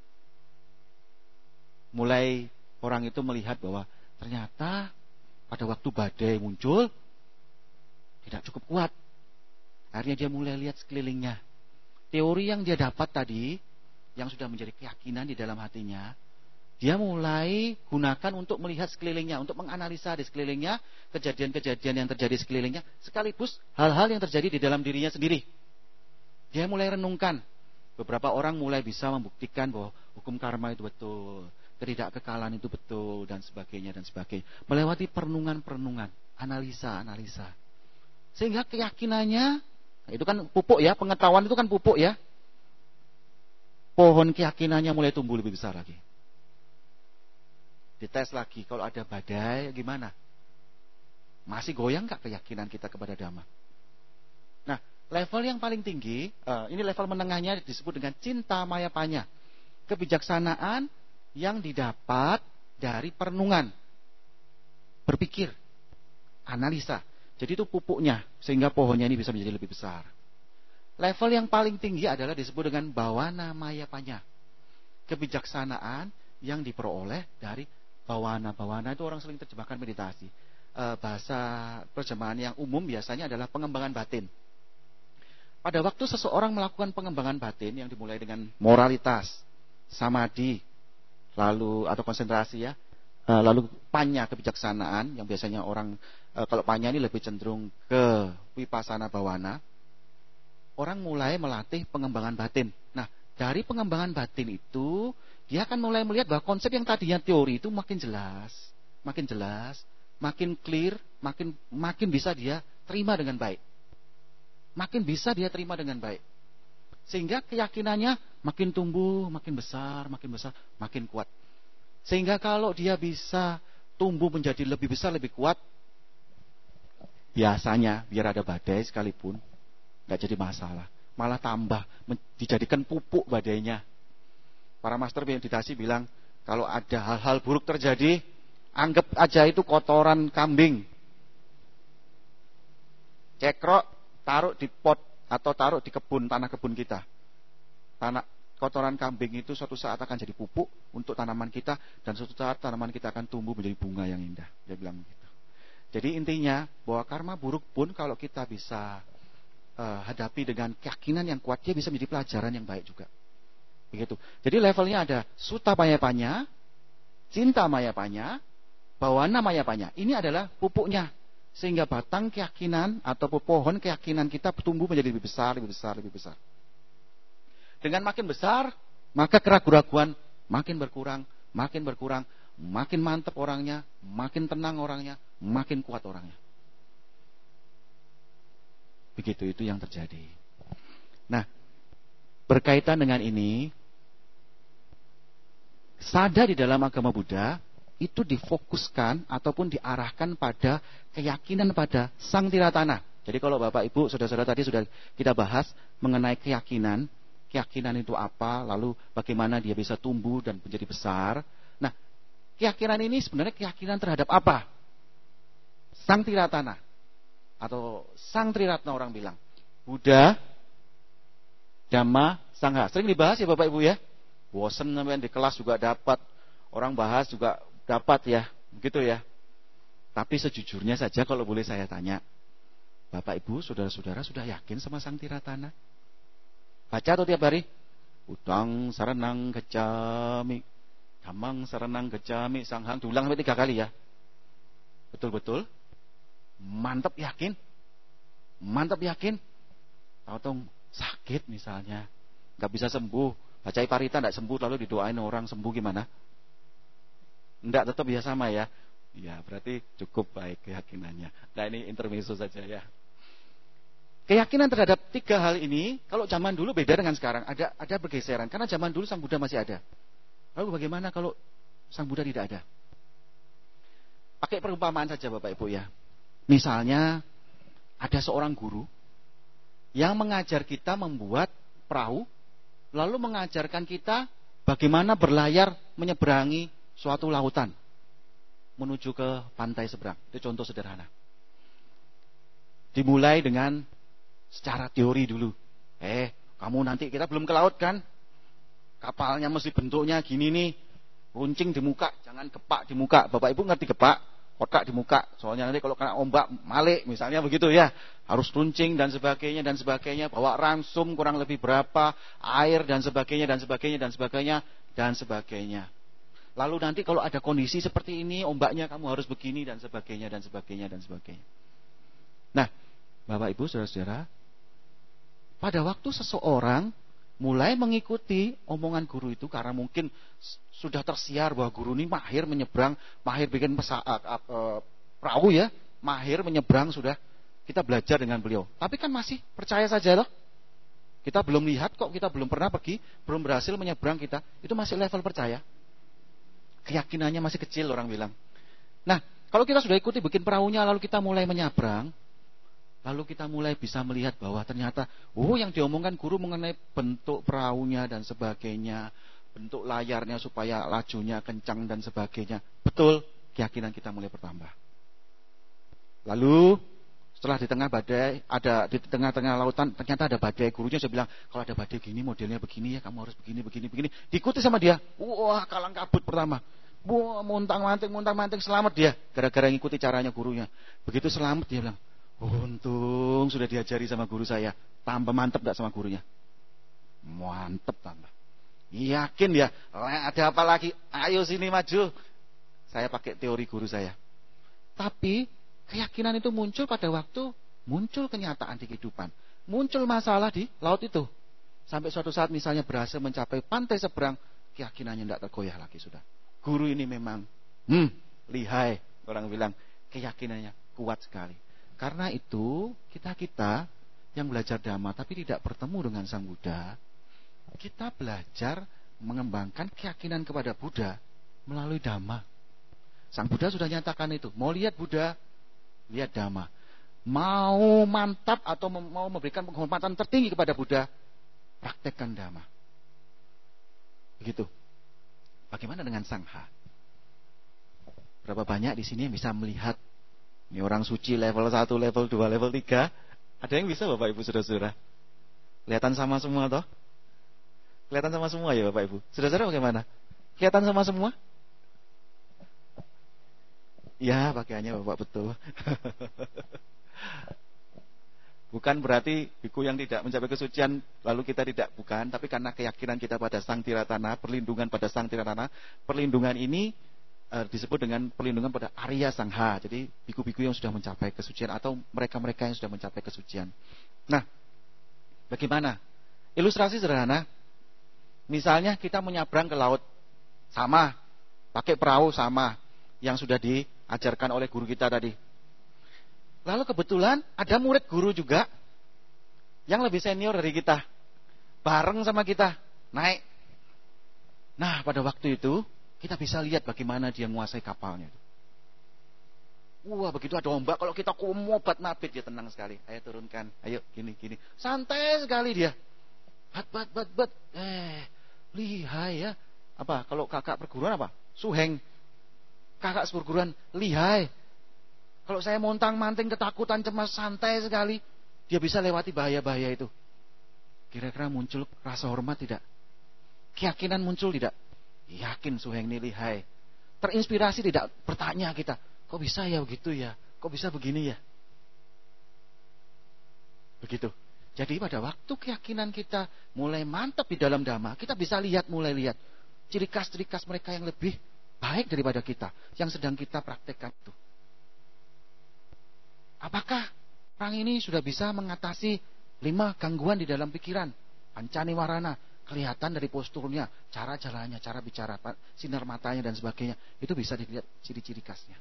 mulai orang itu melihat bahwa ternyata pada waktu badai muncul tidak cukup kuat. Akhirnya dia mulai lihat sekelilingnya. Teori yang dia dapat tadi, yang sudah menjadi keyakinan di dalam hatinya, dia mulai gunakan untuk melihat sekelilingnya, untuk menganalisa di sekelilingnya, kejadian-kejadian yang terjadi sekelilingnya, sekaligus hal-hal yang terjadi di dalam dirinya sendiri. Dia mulai renungkan. Beberapa orang mulai bisa membuktikan bahwa hukum karma itu betul, ketidakkekalan itu betul, dan sebagainya dan sebagainya. Melewati perenungan-perenungan, analisa-analisa. Sehingga keyakinannya, itu kan pupuk ya, pengetahuan itu kan pupuk ya. Pohon keyakinannya mulai tumbuh lebih besar lagi. Dites lagi, kalau ada badai gimana? Masih goyang gak keyakinan kita kepada Dhamma? Nah, level yang paling tinggi, uh, ini level menengahnya disebut dengan Cinta Maya Panya. Kebijaksanaan yang didapat dari perenungan, berpikir, analisa. Jadi itu pupuknya, sehingga pohonnya ini bisa menjadi lebih besar. Level yang paling tinggi adalah disebut dengan Bhawana Maya Panya. Kebijaksanaan yang diperoleh dari Bhawana. Bhawana itu orang sering terjemahkan meditasi. E, bahasa terjemahan yang umum biasanya adalah pengembangan batin. Pada waktu seseorang melakukan pengembangan batin yang dimulai dengan moralitas, samadhi, lalu atau konsentrasi ya, e, lalu panya kebijaksanaan yang biasanya orang e, kalau panya ini lebih cenderung ke Vipassana Bhawana. Orang mulai melatih pengembangan batin. Nah, dari pengembangan batin itu, dia akan mulai melihat bahwa konsep yang tadinya teori itu makin jelas, makin jelas, makin clear, makin makin bisa dia terima dengan baik. Makin bisa dia terima dengan baik. Sehingga keyakinannya makin tumbuh, makin besar, makin besar, makin kuat. Sehingga kalau dia bisa tumbuh menjadi lebih besar, lebih kuat, biasanya biar ada badai sekalipun, nggak jadi masalah, malah tambah dijadikan pupuk badainya. Para master meditasi bilang, kalau ada hal-hal buruk terjadi, anggap aja itu kotoran kambing. Cekrok, taruh di pot atau taruh di kebun, tanah kebun kita. Tanah kotoran kambing itu suatu saat akan jadi pupuk untuk tanaman kita, dan suatu saat tanaman kita akan tumbuh menjadi bunga yang indah. Dia bilang begitu. Jadi intinya bahwa karma buruk pun kalau kita bisa Uh, hadapi dengan keyakinan yang kuat, dia bisa menjadi pelajaran yang baik juga. Begitu. Jadi levelnya ada Sutta Maya Panya, Cinta Maya Panya, Bhawana Maya Panya. Ini adalah pupuknya, sehingga batang keyakinan atau pohon keyakinan kita tumbuh menjadi lebih besar, lebih besar, lebih besar. Dengan makin besar, maka keraguan-keraguan makin berkurang, makin berkurang. makin mantap orangnya, makin tenang orangnya, makin kuat orangnya. Begitu itu yang terjadi. Nah, berkaitan dengan ini, sadar di dalam agama Buddha itu difokuskan ataupun diarahkan pada keyakinan pada Sang Tiratana. Jadi kalau Bapak Ibu, saudara-saudara tadi sudah kita bahas mengenai keyakinan, keyakinan itu apa, lalu bagaimana dia bisa tumbuh dan menjadi besar. Nah, keyakinan ini sebenarnya keyakinan terhadap apa? Sang Tiratana atau Sang Triratna orang bilang. Buddha, Dhamma, Sangha. Sering dibahas ya Bapak Ibu ya. Bosen namanya di kelas juga dapat, orang bahas juga dapat ya, begitu ya. Tapi sejujurnya saja kalau boleh saya tanya, Bapak Ibu, saudara-saudara sudah yakin sama Sang Tiratana? Baca atau tiap hari? Utang saranang gacami, Dhammang saranang gacami, Sanghang, diulang sampai tiga kali ya. Betul-betul? Mantap yakin? Mantap yakin? Tahu-tahu sakit misalnya, nggak bisa sembuh, baca parita nggak sembuh, lalu didoain orang sembuh gimana? Nggak, tetap ya sama ya. Ya berarti cukup baik keyakinannya. Nah ini intermezzo saja ya. Keyakinan terhadap tiga hal ini, kalau zaman dulu beda dengan sekarang, ada ada pergeseran. Karena zaman dulu Sang Buddha masih ada. Lalu bagaimana kalau Sang Buddha tidak ada? Pakai perumpamaan saja Bapak Ibu ya. Misalnya ada seorang guru yang mengajar kita membuat perahu, lalu mengajarkan kita bagaimana berlayar menyeberangi suatu lautan menuju ke pantai seberang. Itu contoh sederhana. Dimulai dengan secara teori dulu. Eh, kamu nanti, kita belum ke laut kan? Kapalnya mesti bentuknya gini nih. Runcing di muka, jangan gepak di muka. Bapak Ibu ngerti gepak? Kotak di muka. Soalnya nanti kalau kena ombak malik misalnya begitu ya. Harus runcing dan sebagainya dan sebagainya. Bawa ransum kurang lebih berapa, air dan sebagainya dan sebagainya dan sebagainya dan sebagainya. Lalu nanti kalau ada kondisi seperti ini, ombaknya kamu harus begini dan sebagainya dan sebagainya dan sebagainya. Nah, Bapak Ibu, saudara-saudara, pada waktu seseorang mulai mengikuti omongan guru itu, karena mungkin sudah tersiar bahwa guru ini mahir menyeberang, mahir bikin pesa, uh, uh, perahu ya, mahir menyeberang sudah, kita belajar dengan beliau. Tapi kan masih percaya saja loh. Kita belum lihat kok, kita belum pernah pergi, belum berhasil menyeberang kita, itu masih level percaya. Keyakinannya masih kecil orang bilang. Nah, kalau kita sudah ikuti bikin perahunya, lalu kita mulai menyeberang, lalu kita mulai bisa melihat bahwa ternyata, oh yang diomongkan guru mengenai bentuk perahunya dan sebagainya, bentuk layarnya supaya lajunya kencang dan sebagainya. Betul, keyakinan kita mulai bertambah. Lalu setelah di tengah badai, ada di tengah-tengah lautan, ternyata ada badai. Gurunya saya bilang, kalau ada badai gini, modelnya begini ya, kamu harus begini, begini, begini. Diikuti sama dia. Wah, kalang kabut pertama. Wah, muntang-manting, muntang-manting, selamat dia. Gara-gara ngikuti caranya gurunya. Begitu selamat dia bilang, untung sudah diajari sama guru saya. Tambah mantep gak sama gurunya? Mantep tambah. Yakin ya, ada apa lagi? Ayo sini maju. Saya pakai teori guru saya. Tapi keyakinan itu muncul pada waktu muncul kenyataan di kehidupan. Muncul masalah di laut itu. Sampai suatu saat misalnya berhasil mencapai pantai seberang, keyakinannya tidak tergoyah lagi sudah. Guru ini memang hmm, lihai. Orang bilang keyakinannya kuat sekali. Karena itu kita-kita yang belajar Dhamma tapi tidak bertemu dengan Sang Buddha, kita belajar mengembangkan keyakinan kepada Buddha melalui Dhamma. Sang Buddha sudah nyatakan itu. Mau lihat Buddha, lihat Dhamma. Mau mantap atau mau memberikan penghormatan tertinggi kepada Buddha, praktekkan Dhamma. Begitu. Bagaimana dengan Sangha? Berapa banyak di sini yang bisa melihat ini orang suci level satu, level dua, level tiga? Ada yang bisa Bapak Ibu saudara-saudara? Kelihatan sama semua toh? Kelihatan sama semua ya Bapak Ibu. Saudara-saudara bagaimana? Kelihatan sama semua? Ya, pakaiannya Bapak betul. Bukan berarti biku yang tidak mencapai kesucian lalu kita tidak, bukan, tapi karena keyakinan kita pada Sang Tiratana, perlindungan pada Sang Tiratana. Perlindungan ini e, disebut dengan perlindungan pada Arya Sangha. Jadi biku-biku yang sudah mencapai kesucian atau mereka-mereka yang sudah mencapai kesucian. Nah, bagaimana? Ilustrasi sederhana. Misalnya kita menyeberang ke laut, sama pakai perahu sama yang sudah diajarkan oleh guru kita tadi. Lalu kebetulan ada murid guru juga yang lebih senior dari kita, bareng sama kita naik. Nah, pada waktu itu kita bisa lihat bagaimana dia menguasai kapalnya. Wah, begitu ada ombak, kalau kita kumobat mabit, dia tenang sekali. Ayo turunkan, ayo gini gini, santai sekali dia. Bat bat bat bat, eh lihai ya. Apa kalau kakak perguruan apa? Suheng. Kakak perguruan lihai. Kalau saya montang manting ketakutan cemas, santai sekali. Dia bisa lewati bahaya-bahaya itu. Kira-kira muncul rasa hormat tidak? Keyakinan muncul tidak? Yakin Suheng ini lihai. Terinspirasi tidak? Bertanya kita, kok bisa ya begitu ya? Kok bisa begini ya? Begitu. Jadi pada waktu keyakinan kita mulai mantap di dalam dhamma, kita bisa lihat, mulai lihat ciri khas-ciri khas mereka yang lebih baik daripada kita, yang sedang kita praktekkan itu. Apakah orang ini sudah bisa mengatasi lima gangguan di dalam pikiran? Pancaniwarana, kelihatan dari posturnya, cara jalannya, cara bicara, sinar matanya dan sebagainya. Itu bisa dilihat ciri-ciri khasnya.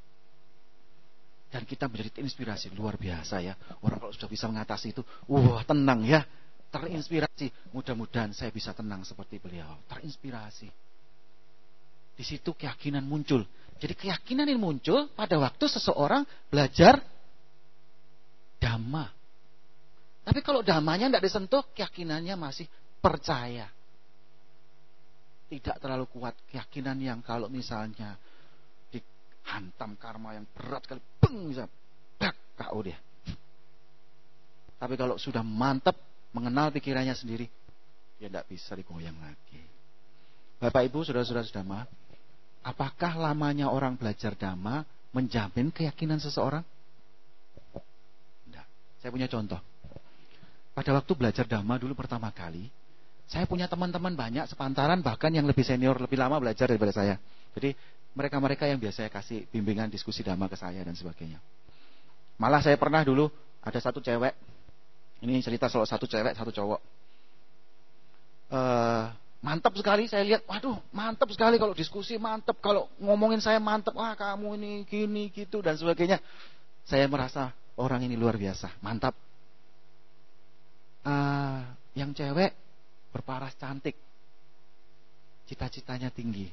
Dan kita menjadi inspirasi luar biasa ya. Orang kalau sudah bisa mengatasi itu, wah tenang ya, terinspirasi. Mudah-mudahan saya bisa tenang seperti beliau, terinspirasi. Di situ keyakinan muncul. Jadi keyakinan ini muncul pada waktu seseorang belajar dhamma. Tapi kalau dhammanya tidak disentuh, keyakinannya masih percaya. Tidak terlalu kuat keyakinan yang kalau misalnya hantam karma yang berat sekali, beng, bisa bak, K O dia. Tapi kalau sudah mantap mengenal pikirannya sendiri, dia tidak bisa digoyang lagi. Bapak Ibu, saudara-saudara Dhamma, apakah lamanya orang belajar Dhamma menjamin keyakinan seseorang? Tidak. Saya punya contoh. Pada waktu belajar Dhamma dulu pertama kali, saya punya teman-teman banyak sepantaran, bahkan yang lebih senior, lebih lama belajar daripada saya. Jadi mereka-mereka yang biasa saya kasih bimbingan diskusi Dhamma ke saya dan sebagainya. Malah saya pernah dulu ada satu cewek, ini cerita soal satu cewek, satu cowok. Uh, mantap sekali, saya lihat, waduh mantap sekali kalau diskusi, mantap kalau ngomongin saya mantap, wah kamu ini gini gitu dan sebagainya. Saya merasa orang ini luar biasa, mantap. Uh, yang cewek berparas cantik, cita-citanya tinggi.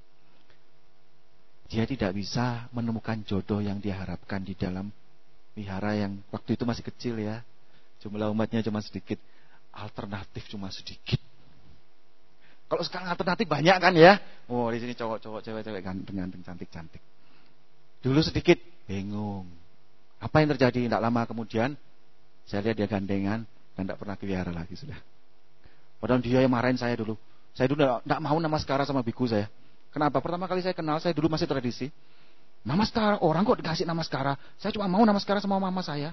Dia tidak bisa menemukan jodoh yang dia harapkan di dalam wihara yang waktu itu masih kecil ya. Jumlah umatnya cuma sedikit, alternatif cuma sedikit. Kalau sekarang alternatif banyak kan ya. Oh, di sini cowok-cowok, cewek-cewek ganteng-ganteng, cantik-cantik. Dulu sedikit, bingung. Apa yang terjadi? Tidak lama kemudian saya lihat dia gandengan dan tidak pernah ke wihara lagi sudah. Padahal dia yang marahin saya dulu. Saya dulu tidak mau namaskara sama biku saya. Kenapa? Pertama kali saya kenal, saya dulu masih tradisi. Namaskara, orang kok dikasih namaskara. Saya cuma mau namaskara sama mama saya,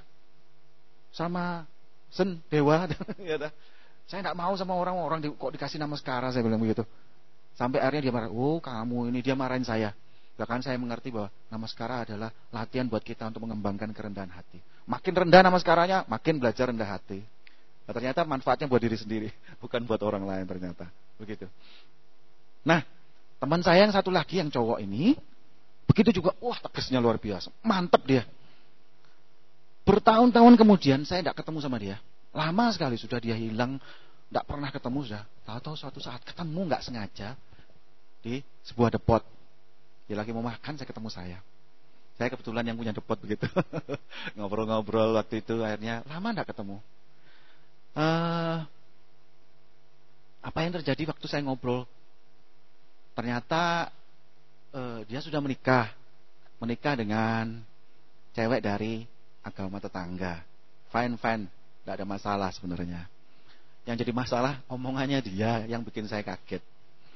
sama Sen Dewa. Saya tidak mau sama orang-orang kok dikasih namaskara, saya bilang begitu. Sampai akhirnya dia marah, oh kamu ini, dia marahin saya. Bahkan saya mengerti bahwa namaskara adalah latihan buat kita untuk mengembangkan kerendahan hati. Makin rendah namaskaranya, makin belajar rendah hati. Nah, ternyata manfaatnya buat diri sendiri, bukan buat orang lain ternyata. Begitu. Nah, teman saya yang satu lagi yang cowok ini, begitu juga, wah tegasnya luar biasa, mantap dia. Bertahun-tahun kemudian saya tidak ketemu sama dia, lama sekali sudah dia hilang, tidak pernah ketemu sudah. Tahu-tahu suatu saat ketemu nggak sengaja di sebuah depot. Dia lagi mau makan, saya ketemu saya. Saya kebetulan yang punya depot begitu. Ngobrol-ngobrol waktu itu, akhirnya lama tidak ketemu. Uh, apa yang terjadi waktu saya ngobrol? Ternyata uh, dia sudah menikah, menikah dengan cewek dari agama tetangga. Fine fine, tidak ada masalah sebenarnya. Yang jadi masalah omongannya dia yang bikin saya kaget.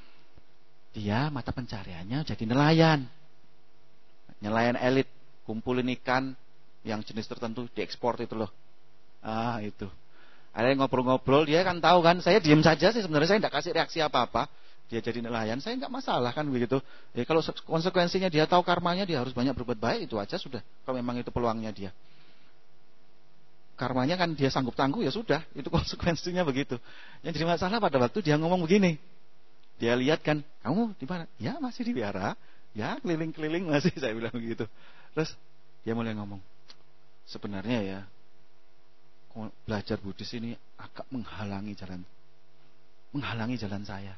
Dia mata pencariannya jadi nelayan, nelayan elit, kumpulin ikan yang jenis tertentu diekspor itu loh. Ah itu. Ada yang ngobrol-ngobrol, dia kan tahu kan, saya diam saja sih sebenarnya, saya tidak kasih reaksi apa-apa. Dia jadi nelayan, saya nggak masalah kan begitu. Ya, kalau konsekuensinya dia tahu karmanya, dia harus banyak berbuat baik, itu aja sudah. Kalau memang itu peluangnya dia, karmanya kan dia sanggup tangguh, ya sudah, itu konsekuensinya begitu. Yang jadi masalah pada waktu dia ngomong begini, Dia lihat kan, kamu di mana? Ya masih di wihara. Ya keliling-keliling masih, saya bilang begitu. Terus dia mulai ngomong, sebenarnya ya belajar Buddhis ini agak menghalangi jalan menghalangi jalan saya.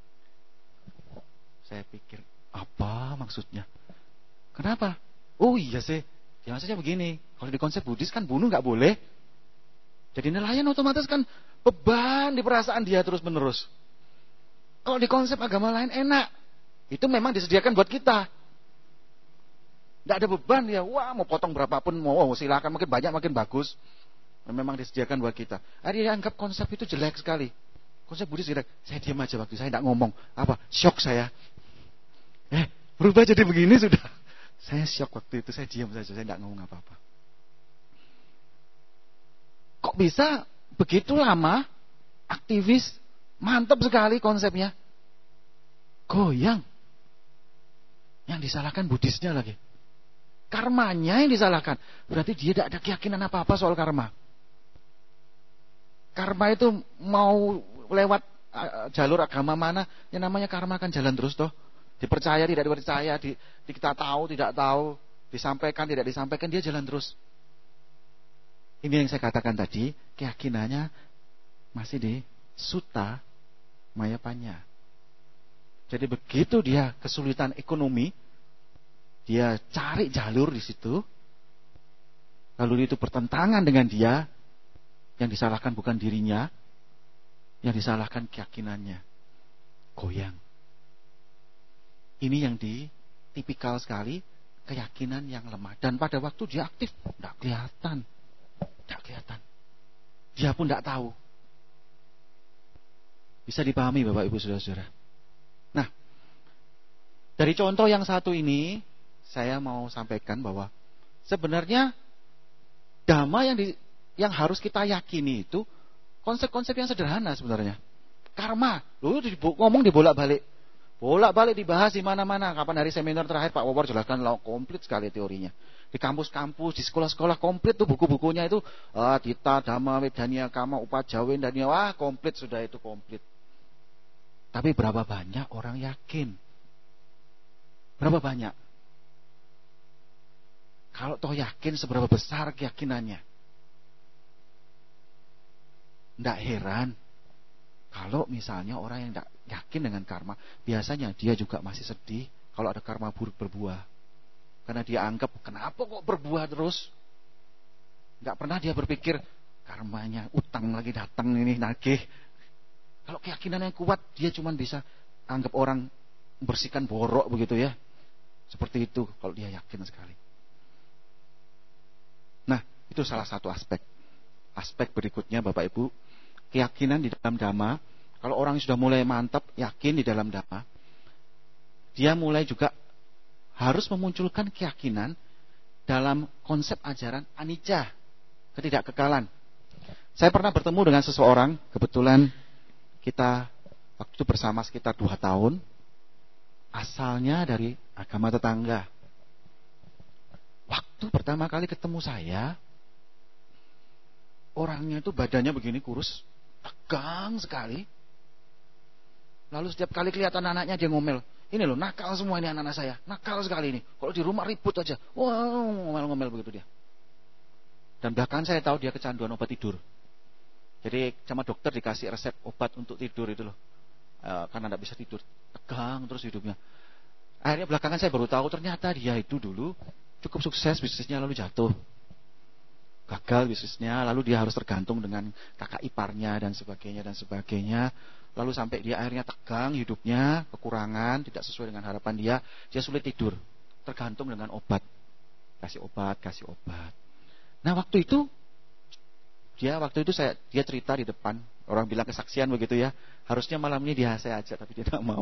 Saya pikir, apa maksudnya? Kenapa? Oh iya sih, ya maksudnya begini, kalau di konsep Buddhis kan bunuh nggak boleh. Jadi nelayan otomatis kan beban di perasaan dia terus menerus. Kalau di konsep agama lain enak, itu memang disediakan buat kita. Nggak ada beban ya, wah mau potong berapapun mau, oh, silakan, makin banyak makin bagus. Memang disediakan buat kita. Akhirnya dia anggap konsep itu jelek sekali. Konsep Buddhis jelek. Saya diam aja waktu saya nggak ngomong. Apa? Shock saya. Eh, berubah jadi begini sudah. Saya shock waktu itu, saya diam saja, saya nggak ngomong apa-apa. Kok bisa begitu lama aktivis, mantap sekali konsepnya, goyang. Yang disalahkan Buddhisnya lagi, karmanya yang disalahkan. Berarti dia tidak ada keyakinan apa-apa soal karma. Karma itu mau lewat jalur agama mana, yang namanya karma kan jalan terus toh. Dipercaya tidak dipercaya, di, di kita tahu tidak tahu, disampaikan tidak disampaikan, dia jalan terus. Ini yang saya katakan tadi, keyakinannya masih di Sutta Mayapanya. Jadi begitu dia kesulitan ekonomi, dia cari jalur di situ, lalu itu bertentangan dengan dia, yang disalahkan bukan dirinya, yang disalahkan keyakinannya, goyang. Ini yang di tipikal sekali, keyakinan yang lemah. Dan pada waktu dia aktif, tidak kelihatan. Tidak kelihatan. Dia pun tidak tahu. Bisa dipahami Bapak Ibu Saudara-saudara. Nah, dari contoh yang satu ini, saya mau sampaikan bahwa sebenarnya dhamma yang di, yang harus kita yakini itu konsep-konsep yang sederhana sebenarnya. Karma, lu ngomong dibolak-balik. Bolak-balik dibahas di mana-mana. Kapan hari seminar terakhir Pak Wawar jelaskan lo komplit sekali teorinya. Di kampus-kampus, di sekolah-sekolah komplit tuh buku-bukunya itu. Ah, Tita, Dhamma, Wedania, Kama, Upajawen, Dania, wah komplit sudah itu komplit. Tapi berapa banyak orang yakin? Berapa banyak? Kalau toh yakin, seberapa besar keyakinannya? Tidak heran kalau misalnya orang yang tidak yakin dengan karma, biasanya dia juga masih sedih kalau ada karma buruk berbuah. Karena dia anggap, kenapa kok berbuah terus? Tidak pernah dia berpikir, karmanya utang lagi datang ini nagih. Kalau keyakinan yang kuat, dia cuma bisa anggap orang bersihkan borok begitu ya. Seperti itu kalau dia yakin sekali. Nah, itu salah satu aspek. Aspek berikutnya Bapak Ibu, keyakinan di dalam dhamma. Kalau orang sudah mulai mantap, yakin di dalam dhamma, dia mulai juga harus memunculkan keyakinan dalam konsep ajaran anicca, ketidakkekalan. Saya pernah bertemu dengan seseorang, kebetulan kita waktu itu bersama sekitar dua tahun, asalnya dari agama tetangga. Waktu pertama kali ketemu saya, orangnya itu badannya begini kurus, tegang sekali. Lalu setiap kali kelihatan anaknya dia ngomel. Ini loh, nakal semua ini anak-anak saya. Nakal sekali ini. Kalau di rumah ribut aja. Wah, ngomel-ngomel begitu dia. Dan bahkan saya tahu dia kecanduan obat tidur. Jadi sama dokter dikasih resep obat untuk tidur itu loh. E, karena tidak bisa tidur. Tegang terus hidupnya. Akhirnya belakangan saya baru tahu ternyata dia itu dulu cukup sukses bisnisnya lalu jatuh. Gagal bisnisnya, lalu dia harus tergantung dengan kakak iparnya dan sebagainya dan sebagainya. Lalu sampai dia akhirnya tegang hidupnya, kekurangan, tidak sesuai dengan harapan dia, dia sulit tidur, tergantung dengan obat. Kasih obat, kasih obat. Nah, waktu itu dia waktu itu saya dia cerita di depan, orang bilang kesaksian begitu ya. Harusnya malam ini dia saya ajak tapi dia tidak mau.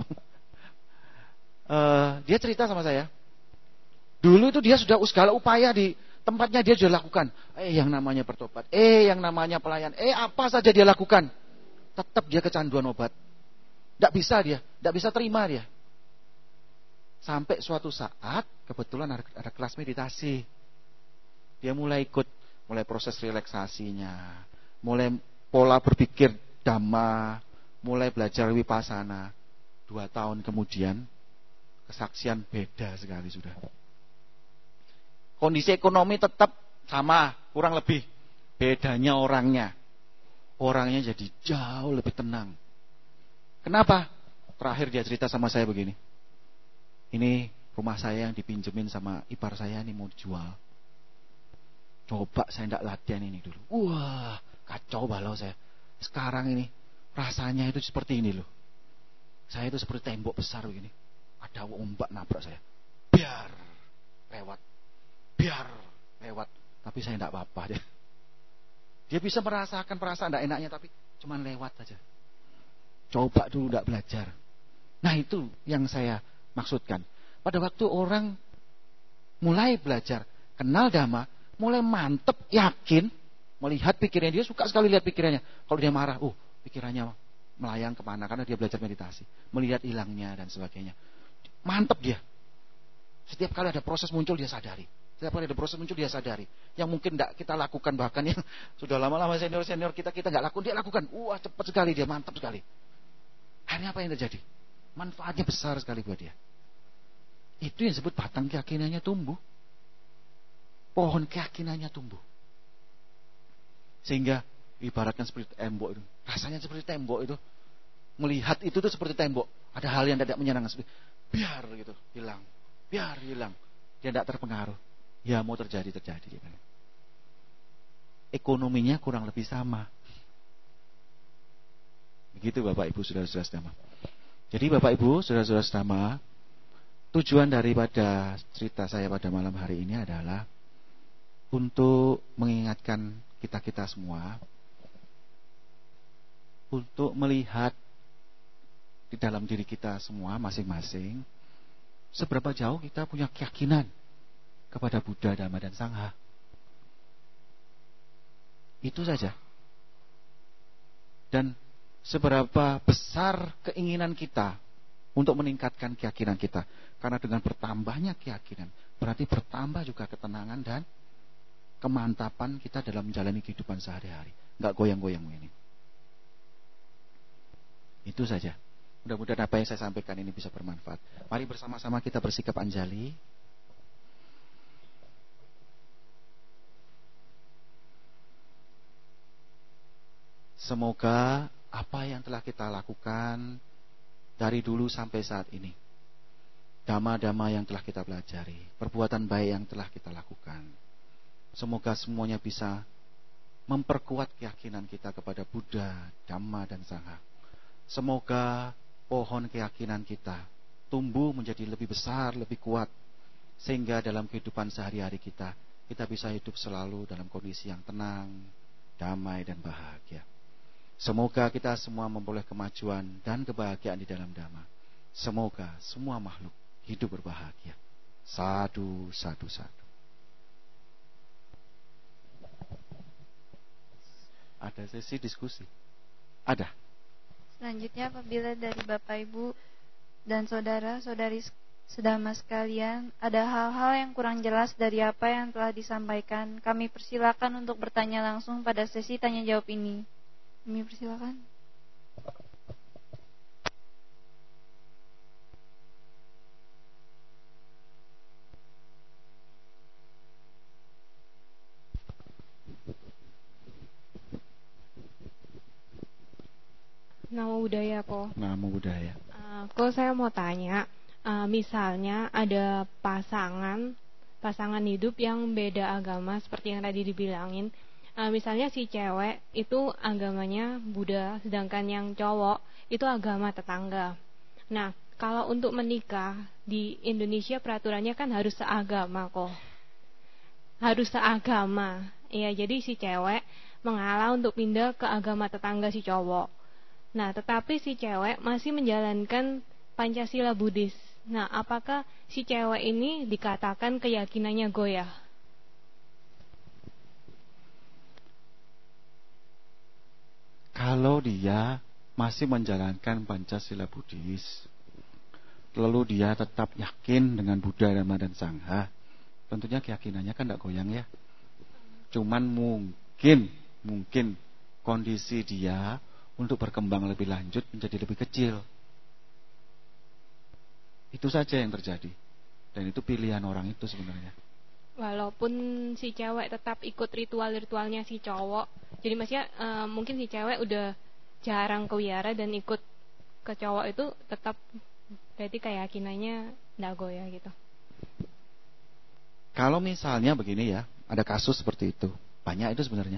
uh, dia cerita sama saya. Dulu itu dia sudah segala upaya di tempatnya dia sudah lakukan. Eh yang namanya bertobat, eh yang namanya pelayan, eh apa saja dia lakukan. Tetap dia kecanduan obat. Tidak bisa dia, tidak bisa terima dia. Sampai suatu saat kebetulan ada, ada kelas meditasi. Dia mulai ikut, mulai proses relaksasinya, mulai pola berpikir dhamma, mulai belajar vipassana. Dua tahun kemudian kesaksian beda sekali sudah. Kondisi ekonomi tetap sama, kurang lebih. Bedanya orangnya. Orangnya jadi jauh lebih tenang. Kenapa? Terakhir dia cerita sama saya begini. Ini rumah saya yang dipinjemin sama ipar saya ini mau dijual. Coba saya tidak latihan ini dulu. Wah, kacau balau saya. Sekarang ini rasanya itu seperti ini loh. Saya itu seperti tembok besar begini. Ada ombak nabrak saya. Biar lewat. Biar lewat. Tapi saya tidak apa-apa dia. Dia bisa merasakan perasaan tidak enaknya, tapi cuman lewat saja. Coba dulu tidak belajar. Nah itu yang saya maksudkan. Pada waktu orang mulai belajar kenal Dhamma, mulai mantep, yakin, melihat pikirannya, dia suka sekali lihat pikirannya. Kalau dia marah, oh pikirannya melayang kemana, karena dia belajar meditasi, melihat hilangnya dan sebagainya. Mantep dia. Setiap kali ada proses muncul dia sadari. Setiap kali ada proses muncul dia sadari. Yang mungkin tidak kita lakukan, bahkan yang sudah lama-lama senior-senior kita kita nggak lakukan, dia lakukan. Wah cepat sekali dia, mantap sekali. Akhirnya apa yang terjadi? Manfaatnya besar sekali buat dia. Itu yang disebut batang keyakinannya tumbuh. Pohon keyakinannya tumbuh. Sehingga ibaratkan seperti tembok itu. Rasanya seperti tembok itu. Melihat itu tuh seperti tembok. Ada hal yang tidak menyenangkan. Biar gitu hilang. Biar hilang. Dia tidak terpengaruh. Ya mau terjadi, terjadi. Ekonominya kurang lebih sama. Begitu Bapak Ibu Saudara-saudara Dhamma. Jadi Bapak Ibu Saudara-saudara Dhamma, tujuan daripada cerita saya pada malam hari ini adalah untuk mengingatkan kita-kita semua untuk melihat di dalam diri kita semua masing-masing seberapa jauh kita punya keyakinan kepada Buddha, Dhamma, dan Sangha. Itu saja. Dan seberapa besar keinginan kita untuk meningkatkan keyakinan kita. Karena dengan bertambahnya keyakinan, berarti bertambah juga ketenangan dan kemantapan kita dalam menjalani kehidupan sehari-hari. Nggak goyang-goyang ini. Itu saja. Mudah-mudahan apa yang saya sampaikan ini bisa bermanfaat. Mari bersama-sama kita bersikap anjali. Semoga apa yang telah kita lakukan dari dulu sampai saat ini, dhamma-dhamma yang telah kita pelajari, perbuatan baik yang telah kita lakukan, semoga semuanya bisa memperkuat keyakinan kita kepada Buddha, Dhamma, dan Sangha. Semoga pohon keyakinan kita tumbuh menjadi lebih besar, lebih kuat, sehingga dalam kehidupan sehari-hari kita, kita bisa hidup selalu dalam kondisi yang tenang, damai, dan bahagia. Semoga kita semua memperoleh kemajuan dan kebahagiaan di dalam Dhamma. Semoga semua makhluk hidup berbahagia. Sadu, sadu, sadu. Ada sesi diskusi? Ada. Selanjutnya apabila dari Bapak Ibu dan saudara-saudari sedama sekalian ada hal-hal yang kurang jelas dari apa yang telah disampaikan, kami persilakan untuk bertanya langsung pada sesi tanya jawab ini. Kami persilakan. Namo Buddhaya, Ko. Namo Buddhaya. Uh, Ko, saya mau tanya, uh, misalnya ada pasangan, pasangan hidup yang beda agama seperti yang tadi dibilangin. Uh, misalnya si cewek itu agamanya Buddha, sedangkan yang cowok itu agama tetangga. Nah, kalau untuk menikah di Indonesia peraturannya kan harus seagama, Ko. Harus seagama. Ya, jadi si cewek mengalah untuk pindah ke agama tetangga si cowok. Nah, tetapi si cewek masih menjalankan Pancasila Buddhis. Nah, apakah si cewek ini dikatakan keyakinannya goyah? Kalau dia masih menjalankan Pancasila Buddhis, lalu dia tetap yakin dengan Buddha, Dhamma, dan Sangha, tentunya keyakinannya kan tidak goyang ya. Cuman mungkin, mungkin kondisi dia untuk berkembang lebih lanjut menjadi lebih kecil. Itu saja yang terjadi. Dan itu pilihan orang itu sebenarnya. Walaupun si cewek tetap ikut ritual-ritualnya si cowok. Jadi maksudnya uh, mungkin si cewek udah jarang ke wihara dan ikut ke cowok itu tetap berarti keyakinannya nggak goyah gitu. Kalau misalnya begini ya, ada kasus seperti itu. Banyak itu sebenarnya.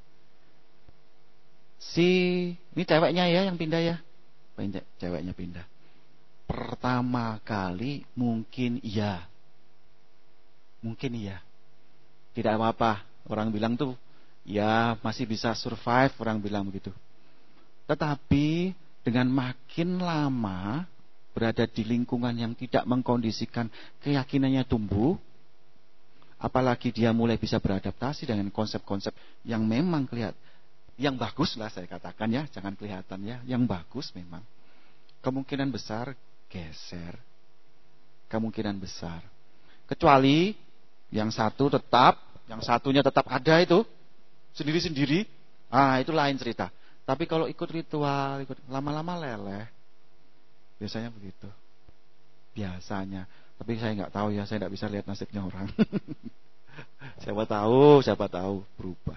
Si ini ceweknya ya yang pindah ya. Ceweknya pindah. Pertama kali mungkin iya. Mungkin iya. Tidak apa-apa. Orang bilang tuh ya masih bisa survive, orang bilang begitu. Tetapi dengan makin lama berada di lingkungan yang tidak mengkondisikan keyakinannya tumbuh, apalagi dia mulai bisa beradaptasi dengan konsep-konsep yang memang kelihatan, yang bagus lah saya katakan ya, jangan kelihatan ya, yang bagus memang. Kemungkinan besar geser. Kemungkinan besar. Kecuali yang satu tetap, yang satunya tetap ada itu sendiri-sendiri, ah itu lain cerita. Tapi kalau ikut ritual, ikut lama-lama leleh. Biasanya begitu. Biasanya. Tapi saya nggak tahu ya, saya nggak bisa lihat nasibnya orang. Siapa tahu, siapa tahu berubah.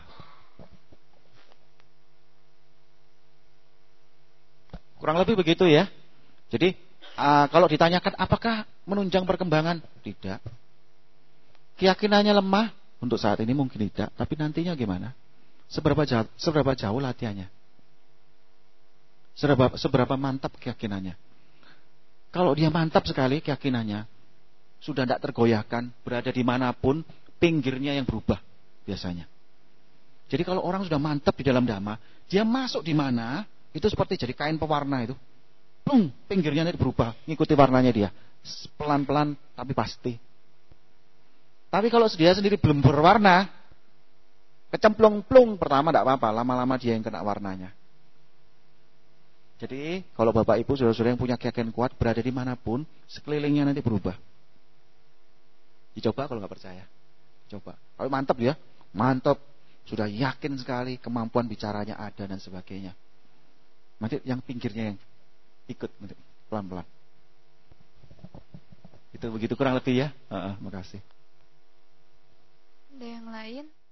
Kurang lebih begitu ya. Jadi uh, kalau ditanyakan apakah menunjang perkembangan? Tidak. Keyakinannya lemah untuk saat ini mungkin tidak, tapi nantinya gimana? Seberapa jauh, seberapa jauh latihannya? Seberapa, seberapa mantap keyakinannya? Kalau dia mantap sekali keyakinannya, sudah tidak tergoyahkan, berada dimanapun, pinggirnya yang berubah biasanya. Jadi kalau orang sudah mantap di dalam dhamma, dia masuk di mana, itu seperti jadi kain pewarna itu. Plung, pinggirnya nanti berubah, ngikuti warnanya dia. Pelan-pelan tapi pasti. Tapi kalau dia sendiri belum berwarna, kecemplung-plung pertama tidak apa-apa, lama-lama dia yang kena warnanya. Jadi kalau bapak ibu saudara-saudara yang punya keyakinan kuat, berada dimanapun, sekelilingnya nanti berubah. Dicoba kalau nggak percaya, coba. Kalau mantap dia, mantap, sudah yakin sekali kemampuan bicaranya ada dan sebagainya. Nanti yang pinggirnya yang ikut pelan-pelan. Itu begitu kurang lebih ya. Uh, uh, makasih. Ada yang lain?